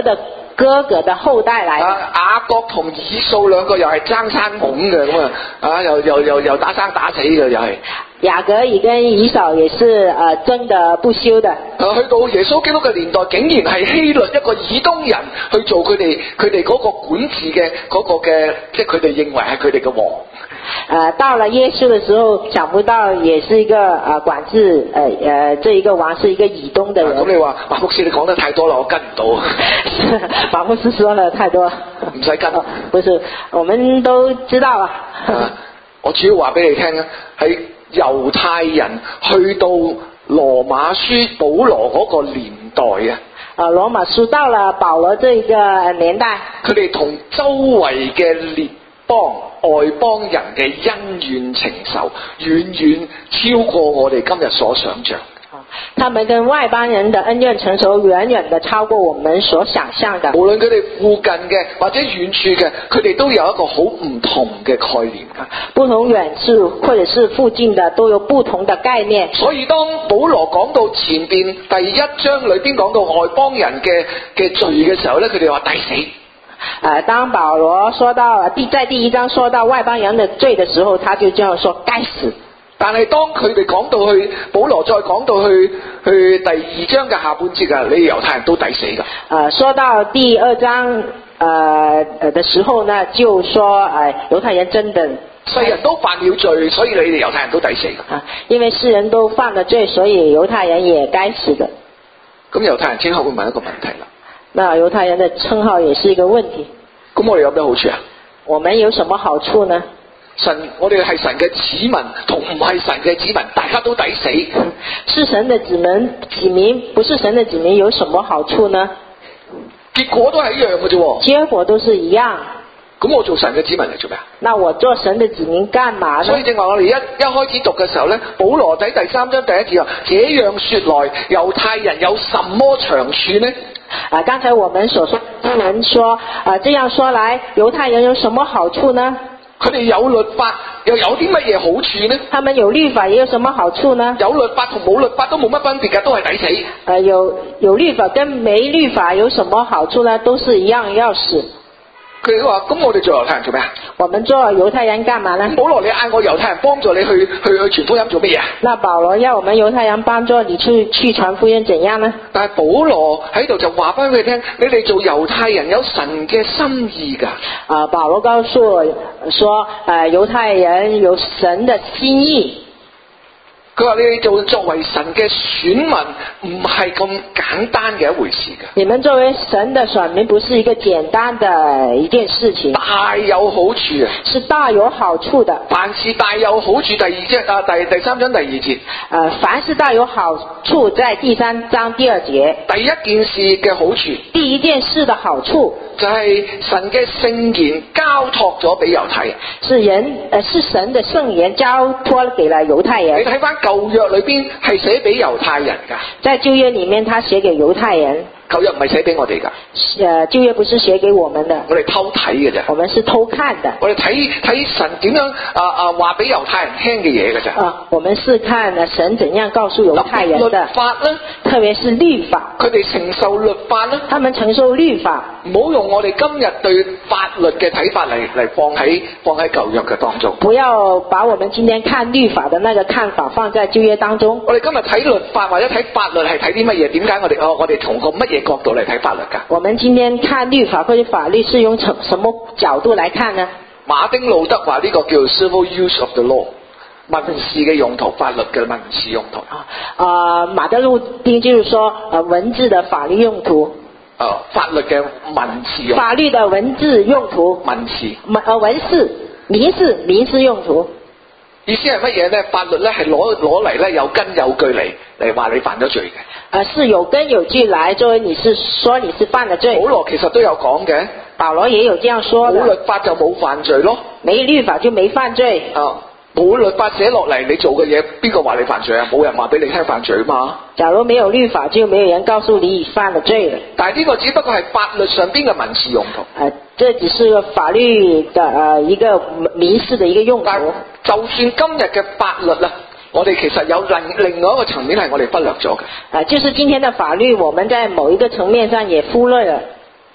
哥哥的後代來的。 啊，雅各同以掃兩個又係爭生懵嘅咁啊，啊又又又又打生打死嘅又係。 雅各也跟以掃也是誒、呃、爭得不休的。 啊，去到耶穌基督嘅年代，竟然係希律一個以東人去做佢哋佢哋嗰個管治嘅嗰個嘅，即係佢哋認為係佢哋嘅王。 呃，到了耶穌的時候，想不到也是一個呃管制，呃呃，這一個王是一個以東的人。 咁、啊、你話馬牧師你講得太多啦，我跟唔到。 馬牧師說了太多， 唔使跟、哦。 不是，我們都知道啊。 啊我主要話俾你聽啊，喺猶太人去到羅馬書保羅嗰個年代啊。 啊，羅馬書到了保羅這一個年代，佢哋同周圍嘅列邦外邦人嘅恩怨情仇，遠遠超過我哋今日所想象。 他們跟外邦人的恩怨情仇遠遠的超過我們所想象的。 無論佢哋附近嘅或者遠處嘅，佢哋都有一個好唔同嘅概念。 不同遠處或者是附近的都有不同的概念。 所以當保羅講到前邊第一章裏邊講到外邦人嘅嘅罪嘅時候咧，佢哋話抵死。 呃，當保羅說到第在第一章說到外邦人的罪的時候，他就這樣說該死。 但係當佢哋講到去保羅再講到去去第二章嘅下半節啊，你猶太人都抵死噶。 呃，說到第二章呃的時候呢，就說呃猶太人真的世人都犯了罪，所以你哋猶太人都抵死噶。 啊，因為世人都犯了罪，所以猶太人也該死的。 咁猶太人之後會問一個問題啦。 那猶太人的稱號也是一個問題。 咁我哋有咩好處啊？ 我們有什麼好處呢？ 神，我哋係神嘅子民，同唔係神嘅子民，大家都抵死。 是神的子民，子民不是神的子民，有什麼好處呢？ 結果都係一樣嘅啫。 結果都是一樣。 咁我做神嘅子民嚟做咩啊？ 那我做神的子民幹嘛呢？ 所以正話我哋一一開始讀嘅時候咧，保羅喺第三章第一節話：這樣說來，猶太人有什麼長處呢？ 啊，剛才我們所說經文說，啊，這樣說來，猶太人有什麼好處呢？ 佢哋有律法，又有啲乜嘢好處呢？ 他們有律法，也有什麼好處呢？ 有律法同冇律法都冇乜分別嘅，都係抵死。 呃，有有律法跟沒律法有什麼好處呢？都是一樣要死。 佢哋話：咁我哋做猶太人做咩啊？ 我們做猶太人幹嘛呢？ 保羅，你嗌我猶太人幫助你去去去傳福音做乜嘢啊？ 那保羅要我們猶太人幫助你去去傳福音，怎樣呢？ 但係保羅喺度就話翻俾佢聽：你哋做猶太人有神嘅心意㗎。 啊，保羅告訴我說：呃，猶太人有神的心意。 佢話你哋做作為神嘅選民唔係咁簡單嘅一回事㗎。 你們作為神的選民不是一個簡單的一件事情， 大有好處啊！ 是大有好處的。 凡事大有好處，第二節啊，第第三章第二節。 呃，凡事大有好處，在第三章第二節。 第一件事嘅好處， 第一件事的好處就係神嘅聖言交託咗俾猶太人。 是人，呃，是神的聖言交託給了猶太人。 你睇翻舊約裏邊係寫俾猶太人噶， 在舊約裏面，他寫給猶太人。 舊約唔係寫俾我哋噶， 呃，舊約不是寫給我們的， 我哋偷睇嘅啫。 我們是偷看的。 我哋睇睇神點樣啊啊話俾猶太人聽嘅嘢嘅啫。 啊，我們是看神怎樣告訴猶太人的。 律法咧， 特別是律法， 佢哋承受律法咧， 他們承受律法。 唔好用我哋今日對法律嘅睇法嚟嚟放喺放喺舊約嘅當中。 不要把我們今天看律法的那個看法放在舊約當中。 我哋今日睇律法或者睇法律係睇啲乜嘢？點解我哋哦我哋從個乜嘢角度嚟睇法律噶？ 我們今天看律法或者法律是用從什麼角度來看呢？ 馬丁路德話呢個叫 civil use of the law， 民事嘅用途，法律嘅民事用途。 啊，呃，馬丁路丁就是說，呃，文字的法律用途。 呃，法律嘅民事用途。 法律的文字用途。 民事。 文呃文事，民事民事用途。 意思係乜嘢咧？法律咧係攞攞嚟咧有根有據嚟嚟話你犯咗罪嘅。 呃，是有根有據來作為你是說你是犯了罪。 保羅其實都有講嘅。 保羅也有這樣說的。 冇律法就冇犯罪咯。 沒律法就沒犯罪。 啊，冇律法寫落嚟，你做嘅嘢邊個話你犯罪啊？冇人話俾你聽犯罪嘛。 假如沒有律法，就沒有人告訴你你犯了罪了。 但係呢個只不過係法律上邊嘅民事用途。 呃，這只是個法律的呃一個民事的一個用途。 就算今日嘅法律啦，我哋其實有另另外一個層面係我哋忽略咗嘅。 啊，就是今天的法律，我們在某一個層面上也忽略了。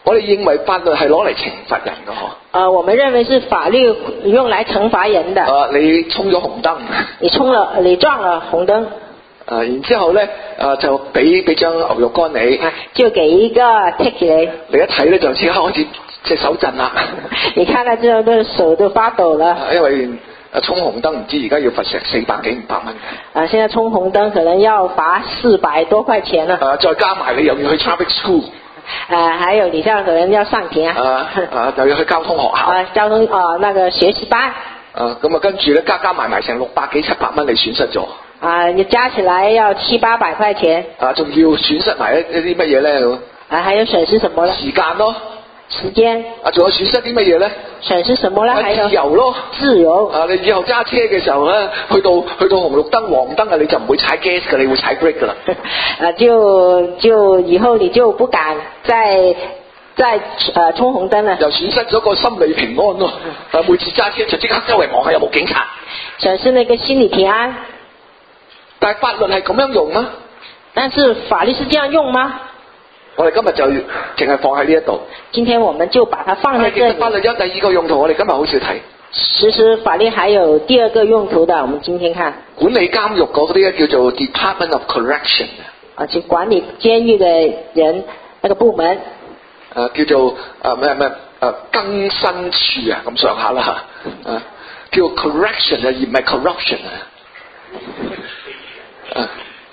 我哋認為法律係攞嚟懲罰人嘅嗬。 呃，我們認為是法律用來懲罰人的。 啊，你衝咗紅燈， 你衝了，你撞了紅燈。 啊，然之後咧，啊就俾俾張牛肉乾你， 啊，就給一個 ticket 你。 你一睇咧就即刻開始隻手震啦。 你看了之後，個手都發抖了。 因為啊衝紅燈唔知而家要罰成四百幾五百蚊。 啊，現在衝紅燈可能要罰四百多塊錢啦。 啊，再加埋你又要去 traffic school。 啊，還有你這樣可能要上庭啊。 啊啊，又要去交通學校。 啊，交通啊那個學習班。 啊，咁啊跟住咧加加埋埋成六百幾七百蚊你損失咗。 啊，你加起來要七八百塊錢。 啊，仲要損失埋一一啲乜嘢咧？ 啊，還有損失什麼咧？ 時間咯。 時間。 啊，仲有損失啲乜嘢咧？ 損失什麼咧？ 啊， 還有自由咯。 自由。 啊，你以後揸車嘅時候咧，去到去到紅綠燈、黃燈啊，你就唔會踩 gas 㗎，你會踩 brake 㗎啦。 啊，就就以後你就不敢再再呃衝紅燈啦。 又損失咗個心理平安咯。啊，每次揸車就即刻周圍望下有冇警察。 損失那個心理平安。 但係法律係咁樣用嗎？ 但是法律是這樣用嗎？ 我哋今日就淨係放喺呢一度。 今天我們就把它放在這裡。 其實法律有第二個用途，我哋今日好少睇。 其實法律還有第二個用途的，我們今天看。 管理監獄嗰啲咧叫做 Department of Correction。 啊，就管理監獄嘅人那個部門。 啊，叫做啊咩咩啊更新處啊咁上下啦嚇。啊，叫 correction 啊而唔係 corruption 啊。啊。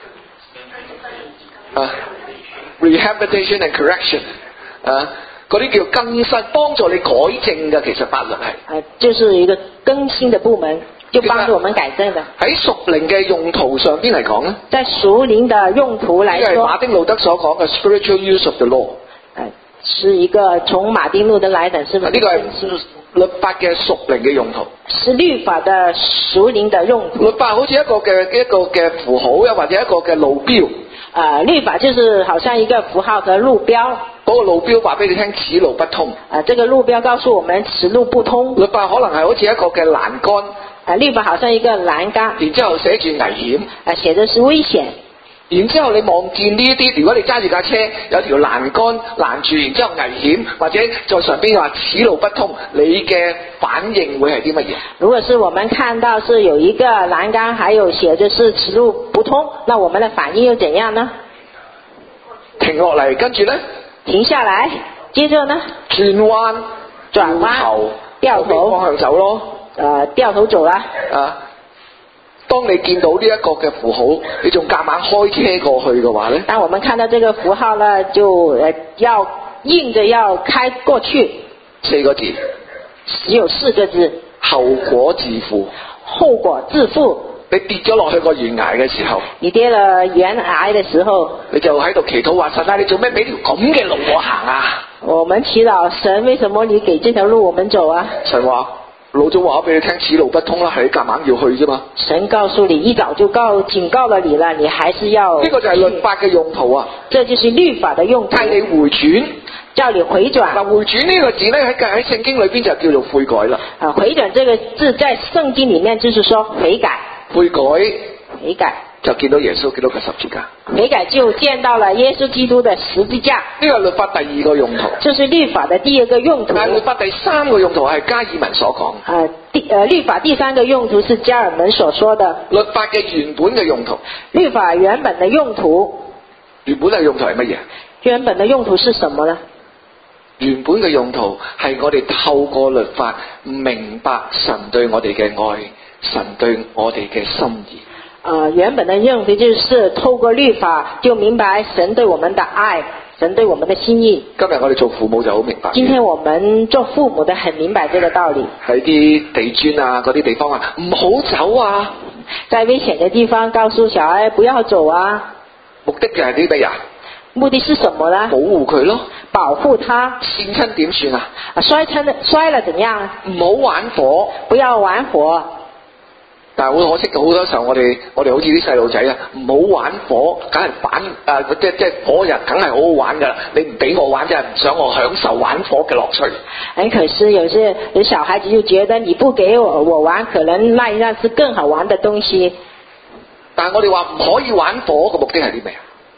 啊。rehabilitation and correction， 啊，嗰啲叫更新，幫助你改正嘅，其實法律係。啊， 就是一個更新的部門，就幫助我們改正的。喺屬靈嘅用途上邊嚟講咧， 在屬靈的用途來說， 呢個係馬丁路德所講嘅 spiritual use of the law。 誒，是一個從馬丁路德來的，是不是？ 呢個係律法嘅屬靈嘅用途。 是律法的屬靈的用途。 律法好似一個嘅一個嘅符號，又或者一個嘅路標。 啊、呃，律法就是好像一個符號和路標。 嗰個路標話俾你聽，此路不通。 啊，這個路標告訴我們此路不通。 律法可能係好似一個嘅欄杆。 啊，律法好像一個欄杆。 然之後寫住危險。 啊，寫的是危險。然之後你望見呢一啲，如果你揸住架車有條欄杆攔住，然之後危險，或者在上邊話此路不通，你嘅反應會係啲乜嘢？ 如果是我們看到是有一個欄杆，還有寫着是此路不通，那我們的反應又怎樣呢？ 停落嚟，跟住呢？ 停下來，接着呢？ 轉彎， 轉彎，掉頭， 方向走咯。 呃，掉頭走啦。 啊。當你見到呢一個嘅符號，你仲夾硬開車過去嘅話呢？ 當我們看到這個符號呢，就呃要硬着要開過去。 四個字。 只有四個字。 後果自負。 後果自負。 你跌咗落去個懸崖嘅時候。 你跌了懸崖嘅時候。 你就喺度祈禱話神啊，你做咩俾條咁嘅路我行啊？ 我們祈禱神，為什麼你給這條路我們走啊？ 神話。老早話俾你聽，此路不通啦，係你夾硬要去啫嘛。 神告訴你，一早就告警告了你了，你還是要。 呢個就係律法嘅用途啊。 這就是律法的用途。 帶你回轉， 叫你回轉。 嗱，回轉呢個字咧喺喺聖經裏邊就叫做悔改啦。 啊，回轉這個字在聖經裏面就是說悔改。 悔改。 悔改。 就見到耶穌基督嘅十字架。 悔改就見到了耶穌基督的十字架。 呢個係律法第二個用途。 這是律法的第二個用途。 但係律法第三個用途係加爾文所講。 啊，第呃律法第三個用途是加爾文所說的。 律法嘅原本嘅用途。 律法原本的用途。 原本嘅用途係乜嘢？ 原本的用途是什麼呢？ 原本嘅用途係我哋透過律法明白神對我哋嘅愛，神對我哋嘅心意。呃， 原本的用途就是透過律法就明白神對我們的愛，神對我們的心意。 今日我哋做父母就好明白。 今天我們做父母的很明白這個道理。 喺啲地磚啊，嗰啲地方啊，唔好走啊！ 在危險的地方告訴小孩不要走啊。 目的就係啲乜嘢？ 目的是什麼呢？ 保護佢咯。 保護他。 跣親點算啊？ 啊，摔親摔了怎樣？ 唔好玩火。 不要玩火。 但係好可惜，好多時候我哋我哋好似啲細路仔啊，唔好玩火，梗係反誒，即即火人梗係好好玩噶啦。你唔俾我玩，即係唔想我享受玩火嘅樂趣。 很可惜，有些有小孩子就覺得你不給我我玩，可能那一樣是更好玩的東西。 但係我哋話唔可以玩火嘅目的係啲咩啊？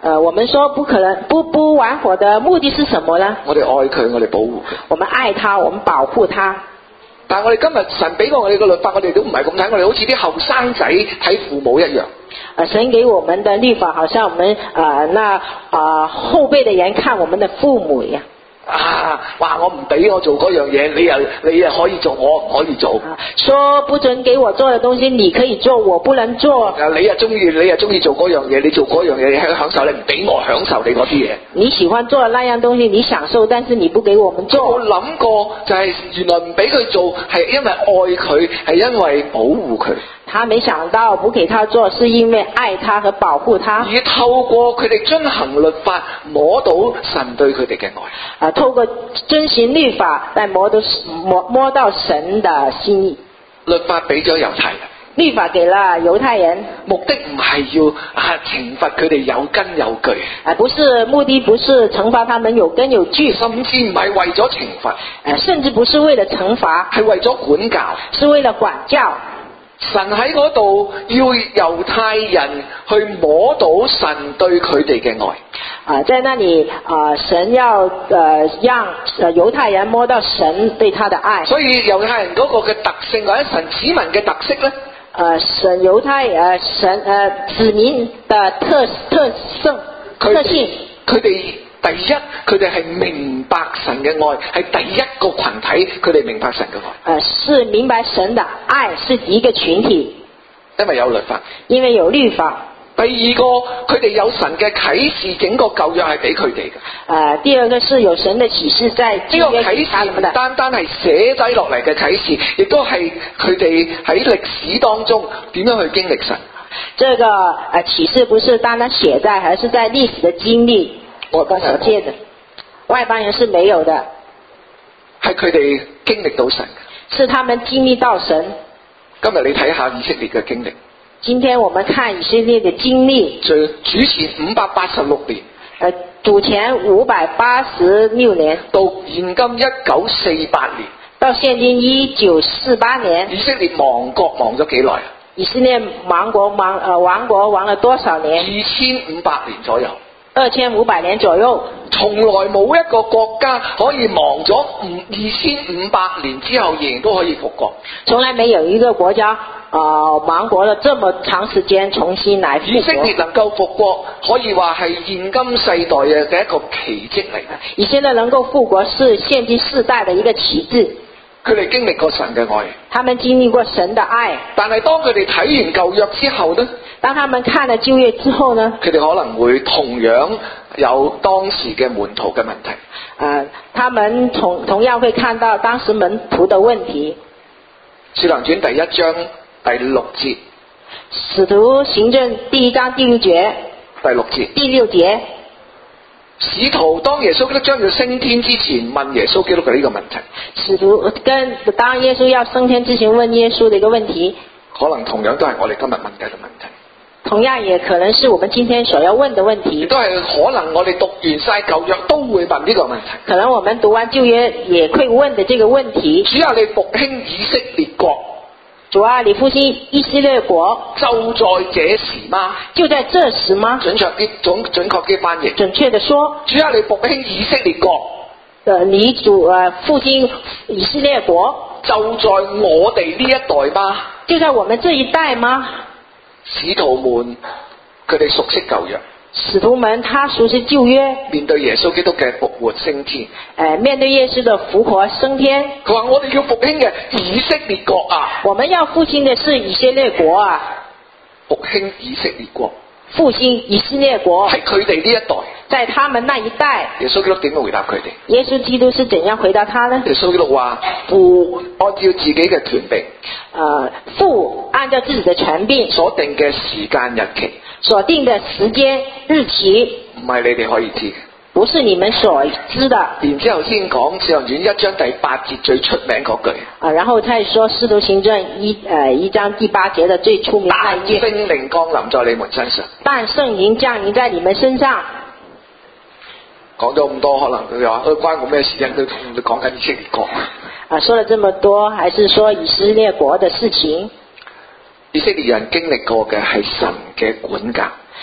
呃，我們說不可能不不玩火的目的是什麼呢？ 我哋愛佢，我哋保護佢。 我們愛他，我們保護他。 但係我哋今日神俾過我哋嘅律法，我哋都唔係咁睇，我哋好似啲後生仔睇父母一樣。 呃，神給我們的律法，好像我們呃那呃後輩的人看我們的父母一樣。 啊！話我唔俾我做嗰樣嘢，你又你又可以做，我唔可以做。 啊，說不准給我做的東西，你可以做，我不能做。 啊！你又中意，你又中意做嗰樣嘢，你做嗰樣嘢，你享受，你唔俾我享受你嗰啲嘢。 你喜歡做的那樣東西，你享受，但是你不給我們做。 我諗過就係原來唔俾佢做，係因為愛佢，係因為保護佢。 他沒想到不給他做，是因為愛他和保護他。 而透過佢哋遵行律法，摸到神對佢哋嘅愛。 啊，透過遵行律法，來摸到摸摸到神的心意。 律法俾咗猶太人， 律法給了猶太人， 目的唔係要啊懲罰佢哋有根有據。 啊，不是目的，不是懲罰他們有根有據， 甚至唔係為咗懲罰， 啊，甚至不是為了懲罰， 係為咗管教， 是為了管教。 神喺嗰度要猶太人去摸到神對佢哋嘅愛。 啊，在那裡啊，神要呃讓呃猶太人摸到神對他的愛。 所以猶太人嗰個嘅特性或者神子民嘅特色咧， 呃神猶太呃神呃子民的特特性特性， 佢哋第一，佢哋係明白神嘅愛，係第一個群體，佢哋明白神嘅愛。 呃，是明白神的愛是一個群體， 因為有律法。 因為有律法。 第二個，佢哋有神嘅啟示，整個舊約係俾佢哋嘅。 呃，第二個是有神的啟示在舊約給他們的。 呢個啟示唔單單係寫低落嚟嘅啟示，亦都係佢哋喺歷史當中點樣去經歷神。 這個呃啟示不是單單寫在，而是在歷史的經歷我所見的。外邦人是沒有的， 係佢哋經歷到神， 是他們經歷到神。 今日你睇下以色列嘅經歷。 今天我們看以色列的經歷， 最主前五百八十六年， 呃，主前五百八十六年到現今一九四八年， 到現今一九四八年， 以色列亡國亡咗幾耐啊？ 以色列亡國亡呃亡國亡了多少年？ 二千五百年左右。 二千五百年左右， 從來冇一個國家可以亡咗五二千五百年之後仍然都可以復國。 從來沒有一個國家呃亡國了這麼長時間重新來復國。 以色列能夠復國，可以話係現今世代嘅一個奇蹟嚟嘅。 以色列能夠復國是現今世代的一個奇蹟。 佢哋經歷過神嘅愛， 他們經歷過神的愛。 但係當佢哋睇完舊約之後呢， 當他們看了舊約之後呢， 佢哋可能會同樣有當時嘅門徒嘅問題。 呃，他們同同樣會看到當時門徒的問題。 使徒行傳第一章第六節， 使徒行傳第一章第六節， 第六節， 第六節。 使徒當耶穌基督將要升天之前，問耶穌基督嘅呢個問題。 使徒跟當耶穌要升天之前問耶穌的一個問題， 可能同樣都係我哋今日問嘅問題。 同樣也可能是我們今天所要問的問題。 亦都係可能我哋讀完晒舊約都會問呢個問題。 可能我們讀完舊約也會問的這個問題。 主啊，你復興以色列國。 主啊，你復興以色列國， 就在這時嗎？ 就在這時嗎？ 準確啲，準準確啲翻譯。 準確的說， 主啊，你復興以色列國。 呃，你主呃復興以色列國， 就在我哋呢一代嗎？ 就在我們這一代嗎？ 使徒們佢哋熟悉舊約。 使徒們他熟悉舊約， 面對耶穌基督嘅復活升天， 呃，面對耶穌的復活升天， 佢話我哋要復興嘅以色列國啊， 我們要復興的是以色列國啊， 復興以色列國， 復興以色列國， 喺佢哋呢一代， 在他們那一代， 耶穌基督點樣回答佢哋？ 耶穌基督是怎樣回答他呢？ 耶穌基督話父按照自己嘅權柄， 呃，父按照自己的權柄所定嘅時間日期， 所定的時間日期， 唔係你哋可以知嘅， 不是你們所知的。 然之後先講《使徒行傳》一章第八節最出名嗰句。 啊，然後再說《使徒行傳》一呃一章第八節的最出名那一句。 但聖靈降臨在你們身上。 但聖靈降臨在你們身上。 講咗咁多，可能佢話，誒關我咩事啫？都都講緊以色列國。 啊，說了這麼多，還是說以色列國的事情。 以色列人經歷過嘅係神嘅管教。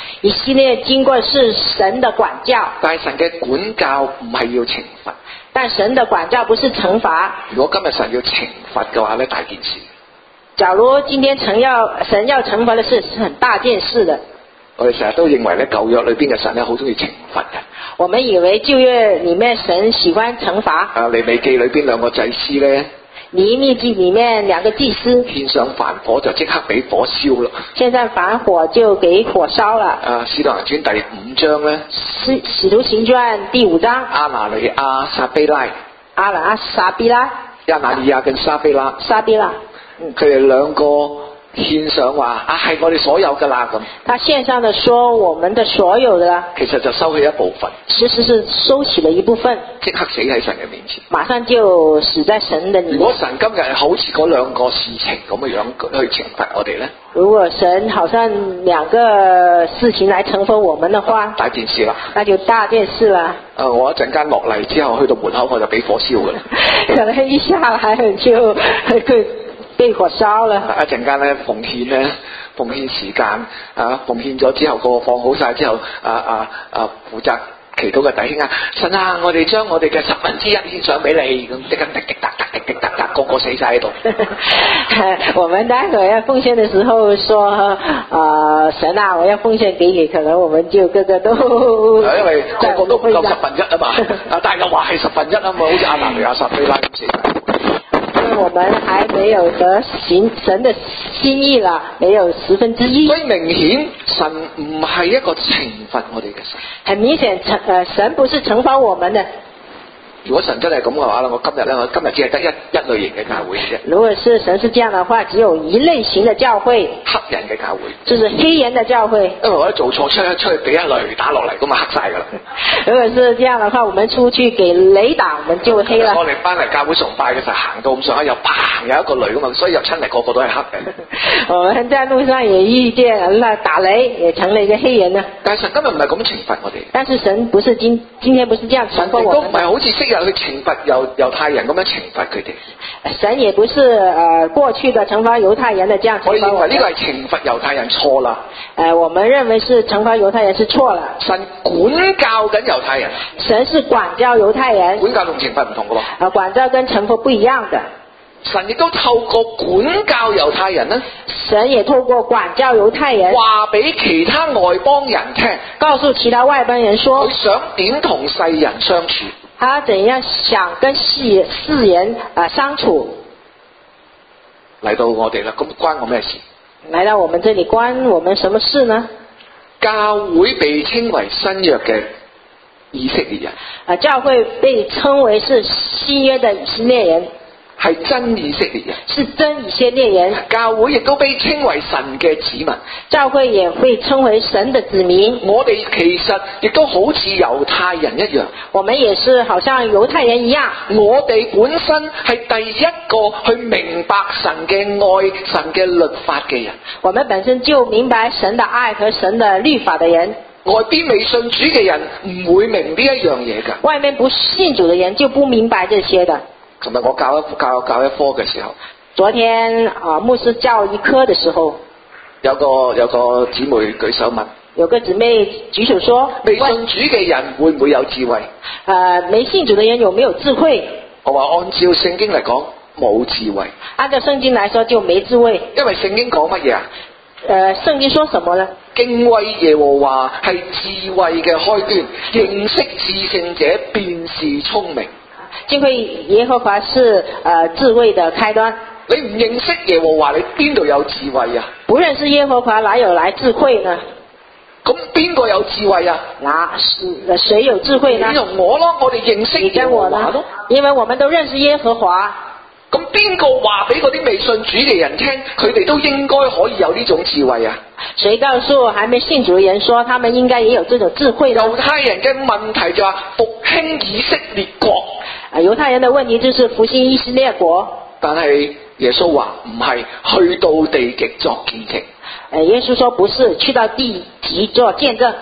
以色列經過是神的管教， 但係神嘅管教唔係要懲罰。 但神的管教不是懲罰。 如果今日神要懲罰嘅話咧，大件事。 假如今天神要神要懲罰的事，是很大件事的。 我哋成日都認為咧，舊約裏邊嘅神咧好中意懲罰嘅。 我們以為舊約裏面神喜歡懲罰。 啊，利未記裏邊兩個祭司咧， 利未記裏面兩個祭司獻上凡火就即刻俾火燒啦。 現在凡火就給火燒了。 啊，使徒行傳第五章咧， 使使徒行傳第五章， 亞拿尼亞、撒非拉， 阿拿撒比拉， 亞拿尼亞跟撒非拉， 撒比拉， 佢哋兩個獻上話啊係我哋所有噶啦咁。 他獻上的說我們的所有的， 其實就收起一部分， 其實是收起了一部分， 即刻死喺神嘅面前， 馬上就死在神的面前。 如果神今日係好似嗰兩個事情咁嘅樣去懲罰我哋咧， 如果神好像兩個事情來懲罰我們的話， 大件事啦， 那就大件事啦。 誒、呃，我一陣間落嚟之後去到門口我就俾火燒噶啦， 可能一下來就佢。被火燒了。 一陣間咧奉獻咧，奉獻時間啊，奉獻咗之後個放好晒之後，啊啊啊負責祈禱嘅弟兄啊，神啊，我哋將我哋嘅十分之一獻上俾你，咁即刻滴滴答答滴滴答答，個個死晒喺度。 我們待會要奉獻的時候說，啊、呃、神啊，我要奉獻給你，可能我們就個個都， 因為個個都唔夠十分一啊嘛，啊但係又話係十分一啊嘛，好似亞拿尼亞撒非拉咁死晒。 因為我們還沒有得行神的心意啦，沒有十分之一。 所以明顯神唔係一個懲罰我哋嘅神。 很明顯，懲呃神不是懲罰我們的。 如果神真係咁嘅話咧，我今日咧，我今日只係得一一類型嘅教會啫。 如果是神是這樣的話，只有一類型的教會， 黑人嘅教會， 就是黑人的教會。 因為我一做錯出一出去俾一雷打落嚟，咁啊黑晒噶啦。 如果是這樣的話，我們出去給雷打，我們就黑了。 我哋翻嚟教會崇拜嘅時候，行到咁上下又砰有一個雷咁嘛，所以入親嚟個個都係黑嘅。 我們在路上也遇見人啦，打雷也成了一個黑人啊。 但係神今日唔係咁懲罰我哋。 但是神不是今今天不是這樣懲罰我們。 神亦都唔係好似昔日去懲罰猶猶太人咁樣懲罰佢哋。 神也不是呃過去的懲罰猶太人的這樣懲罰我們。 我哋認為呢個係懲罰猶太人錯啦。 呃，我們認為是懲罰猶太人是錯了。 神管教緊猶太人。 神是管教猶太人。 管教同懲罰唔同噶喎。 呃，管教跟懲罰不一樣的。 神亦都透過管教猶太人呢， 神也透過管教猶太人， 話俾其他外邦人聽， 告訴其他外邦人說， 佢想點同世人相處， 他怎樣想跟世世人啊、呃、相處。 嚟到我哋啦，咁關我咩事？ 來到我們這裏關我們什麼事呢？ 教會被稱為新約嘅以色列人， 啊，教會被稱為是新約的以色列人。 係真以色列人， 是真以色列人。 教會亦都被稱為神嘅子民， 教會也被稱為神的子民。 我哋其實亦都好似猶太人一樣， 我們也是好像猶太人一樣。 我哋本身係第一個去明白神嘅愛、神嘅律法嘅人。 我們本身就明白神的愛和神的律法的人。 外邊未信主嘅人唔會明呢一樣嘢㗎。 外面不信主的人就不明白這些的。 琴日我教一教教一科嘅時候， 昨天啊牧師教一科的時候， 有個有個姊妹舉手問， 有個姊妹舉手說， 未信主嘅人會唔會有智慧？ 呃，沒信主的人有沒有智慧？ 我話按照聖經嚟講冇智慧。 按照聖經來說就沒智慧。 因為聖經講乜嘢啊？ 呃，聖經說什麼呢？ 敬畏耶和華係智慧嘅開端，認識至聖者便是聰明。 敬畏耶和華是呃智慧的開端。 你唔認識耶和華，你邊度有智慧啊？ 不認識耶和華，哪有來智慧呢？ 咁邊個有智慧啊？ 那誰有智慧呢？ 你同我咯，我哋認識耶和華咯。 因為我們都認識耶和華。 咁邊個話俾嗰啲未信主嘅人聽，佢哋都應該可以有呢種智慧啊？ 誰告訴還沒信主嘅人說，他們應該也有這種智慧呢？ 猶太人嘅問題就係復興以色列國。 啊，猶太人的問題就是復興以色列國。 但係耶穌話唔係，去到地極作見證。 誒，耶穌說不是，去到地極做見證。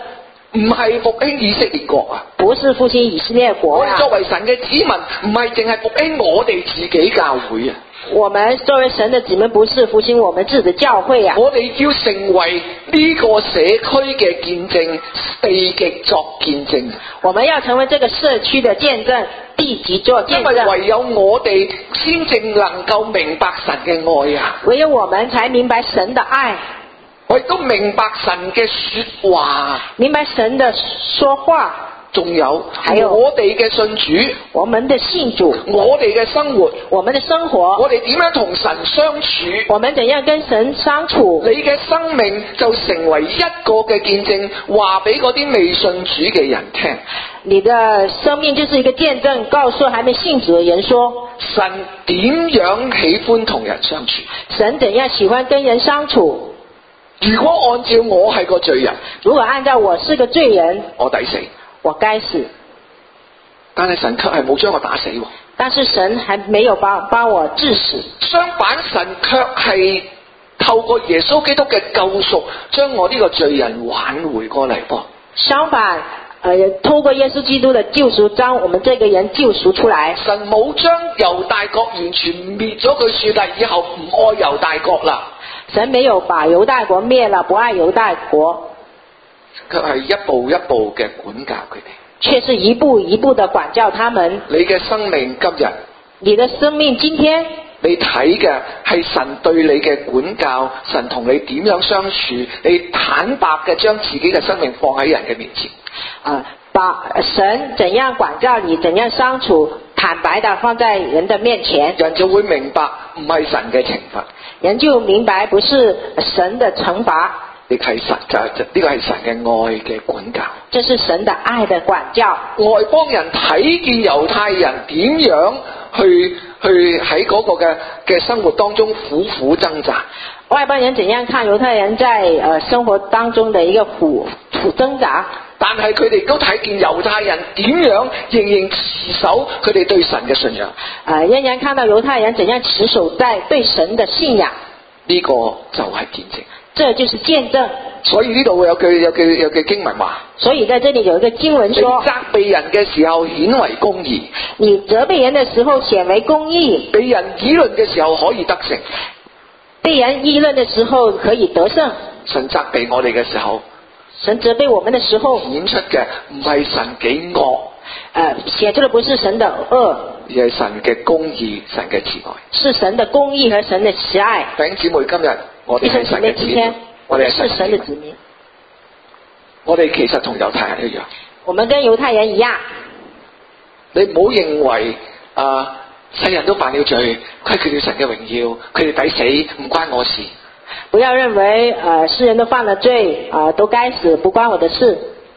唔係復興以色列國啊！ 不是復興以色列國啊！ 我哋作為神嘅子民，唔係淨係復興我哋自己教會啊！ 我們作為神的子民，不是復興我們自己的教會啊！ 我哋要成為呢個社區嘅見證，地極作見證。 我們要成為這個社區的見證，地極作見證。 因為唯有我哋先正能夠明白神嘅愛啊！ 唯有我們才明白神的愛。 我亦都明白神嘅說話， 明白神的說話， 仲有係我哋嘅信主， 我們的信主， 我哋嘅生活， 我們的生活， 我哋點樣同神相處， 我們怎樣跟神相處， 你嘅生命就成為一個嘅見證，話俾嗰啲未信主嘅人聽。 你的生命就是一個見證，告訴還沒信主的人說， 神點樣喜歡同人相處， 神怎樣喜歡跟人相處。 如果按照我係個罪人， 如果按照我是個罪人， 我抵死， 我該死。 但係神卻係冇將我打死喎。 但是神還沒有把把我致死。 相反，神卻係透過耶穌基督嘅救贖，將我呢個罪人挽回過嚟噃。 相反，呃，透過耶穌基督的救贖，將我們這個人救贖出來。 神冇將猶大國完全滅咗佢，說啦，以後唔愛猶大國啦。 神沒有把猶大國滅了，不愛猶大國， 卻係一步一步嘅管教佢哋， 卻是一步一步的管教他們。 你嘅生命今日， 你的生命今天， 你睇嘅係神對你嘅管教，神同你點樣相處，你坦白嘅將自己嘅生命放喺人嘅面前， 啊、呃，把神怎樣管教你，怎樣相處，坦白的放在人的面前， 人就會明白唔係神嘅懲罰。 人就明白不是神的懲罰， 亦係神就係呢個係神嘅愛嘅管教。 這是神的愛的管教。 外邦人睇見猶太人點樣去去喺嗰個嘅嘅生活當中苦苦掙扎， 外邦人怎樣看猶太人在呃生活當中的一個苦苦掙扎？ 但係佢哋都睇見猶太人點樣仍然持守佢哋對神嘅信仰。 呃，仍然看到猶太人怎樣持守在對神的信仰。 呢、這個就係見證。 這就是見證。 所以呢度有句有句有句經文話。 所以在這裡有一個經文說： 你責備人嘅時候顯為公義。 你責備人的時候顯為公義。 被人議論嘅時候可以得勝。 被人議論的時候可以得勝。 神責備我哋嘅時候。 神責備我們的時候， 顯出嘅唔係神幾惡， 呃，顯出的不是神的惡， 而係神嘅公義、神嘅慈愛。 是神的公義和神的慈愛。 弟兄姊妹，今日我哋係神嘅子民，我哋係神嘅子民。我哋其實同猶太人一樣。 我們跟猶太人一樣。 你唔好認為啊、呃，世人都犯了罪，虧缺了神嘅榮耀，佢哋抵死，唔關我事。 不要認為，呃，世人都犯了罪，啊、呃，都該死，不關我的事。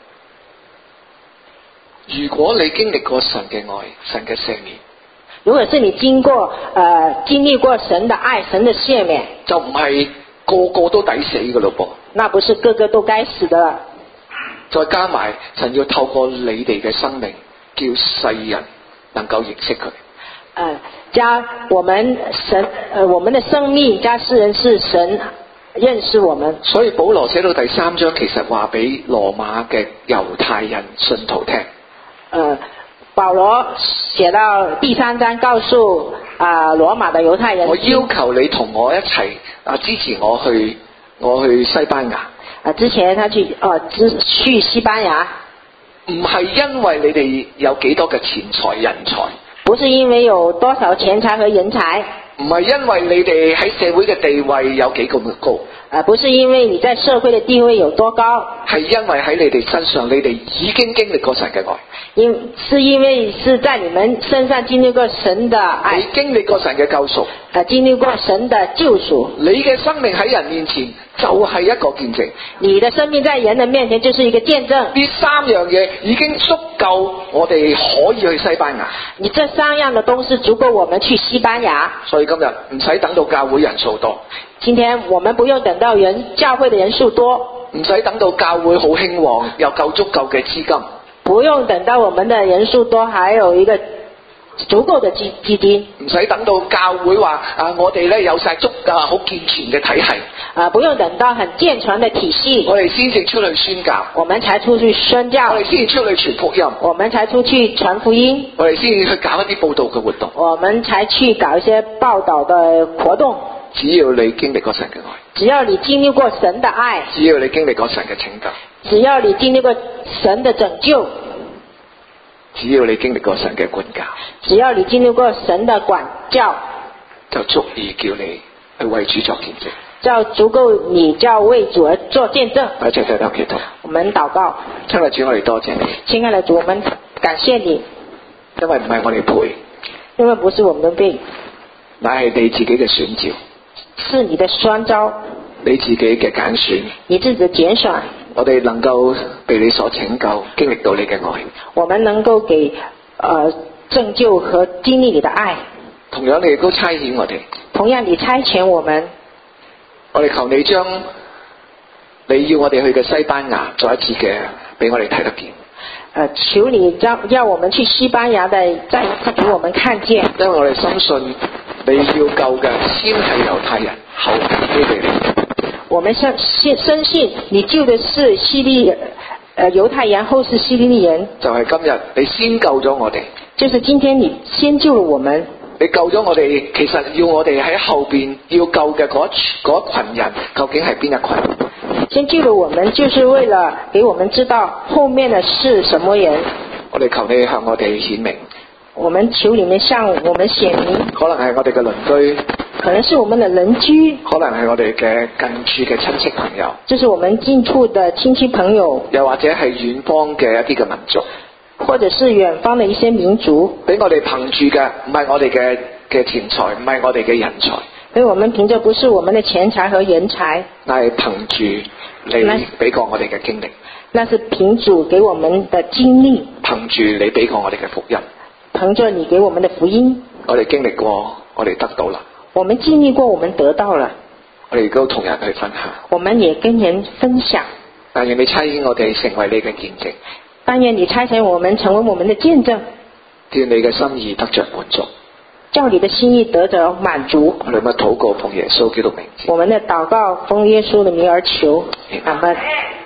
如果你經歷過神嘅愛，神嘅赦免， 如果是你經過，呃，經歷過神的愛，神的赦免， 就唔係個個都抵死噶咯噃。 那不是個個都該死的了。 再加埋神要透過你哋嘅生命，叫世人能夠認識佢。 呃，加我們神，呃，我們的生命加世人是神認識我們。 所以保羅寫到第三章，其實話俾羅馬嘅猶太人信徒聽。 呃，保羅寫到第三章，告訴啊、呃、羅馬的猶太人， 我要求你同我一齊啊支持我去，我去西班牙。 啊，之前他去，呃，支去西班牙， 唔係因為你哋有幾多嘅錢財人才。 不是因為有多少錢財和人才， 唔係因為你哋喺社會嘅地位有幾咁高， 啊，不是因為你在社會嘅地位有多高， 係因為喺你哋身上，你哋已經經歷過神嘅愛， 因是因為是在你們身上經歷過神的愛， 你經歷過神嘅救贖， 啊，經歷過神的救贖， 你嘅生命喺人面前就係一個見證， 你的生命在人的面前就是一個見證。 呢三樣嘢已經足夠我哋可以去西班牙。 你這三樣的東西足夠我們去西班牙。 所以今日唔使等到教會人數多。 今天我們不用等到人教會的人數多， 唔使等到教會好興旺，有夠足夠嘅資金。 不用等到我們的人數多，還有一個足夠嘅基基金， 唔使等到教會話啊，我哋咧有晒足夠好健全嘅體系， 啊，不用等到很健全的體系， 我哋先至出去宣教， 我們才出去宣教， 我哋先至出去傳福音， 我們才出去傳福音， 我哋先至去搞一啲佈道嘅活動， 我們才去搞一些報道的活動。 只要你經歷過神嘅愛， 只要你經歷過神的愛， 只要你經歷過神嘅拯救， 只要你經歷過神的拯救， 只要你經歷過神嘅管教， 只要你經歷過神的管教， 就足以叫你去為主作見證， 就足夠你叫為主而做見證。 一齊低頭祈禱。 我們禱告， 親愛主，我哋多謝你， 親愛的主，我們感謝你， 因為唔係我哋配， 因為不是我們的配， 乃係你自己嘅選召， 是你的宣召， 你自己嘅揀選， 你自己的揀選， 我哋能夠被你所拯救，經歷到你嘅愛， 我們能夠給呃拯救和經歷你的愛。 同樣你亦都差遣我哋， 同樣你差遣我們， 我哋求你將你要我哋去嘅西班牙再一次嘅俾我哋睇得見。 呃，求你將要我們去西班牙的再次給我們看見， 因為我哋深信你要救嘅先係猶太人，後係希利尼。 我們相信深信你救的是希利呃猶太人，後是希利尼人。 就係今日你先救咗我哋， 就是今天你先救了我們， 你救咗我哋，其實要我哋喺後邊要救嘅嗰嗰群人，究竟係邊一群？ 先救了我們，就是為了給我們知道後面的是什麼人。 我哋求你向我哋顯明， 我們求你們向我們顯明， 可能係我哋嘅鄰居， 可能是我們的鄰居， 可能係我哋嘅近處嘅親戚朋友， 就是我們近處的親戚朋友， 又或者係遠方嘅一啲嘅民族， 或者是遠方的一些民族，俾我哋憑住嘅唔係我哋嘅嘅錢財，唔係我哋嘅人才， 所以我們憑着不是我們的錢財和人才， 但係憑住你俾過我哋嘅經歷， 那是憑主給我們的經歷， 憑住你俾過我哋嘅福音， 憑着你給我們的福音， 我哋經歷過，我哋得到啦， 我們經歷過，我們得到了， 我哋亦都同人去分享， 我們也跟人分享。 但願你差遣我哋成為你嘅見證， 但願你差遣我們成為我們的見證， 叫你嘅心意得着滿足， 叫你的心意得着滿足。 我哋乜禱告奉耶穌基督名字， 我們的禱告奉耶穌的名而求，阿們。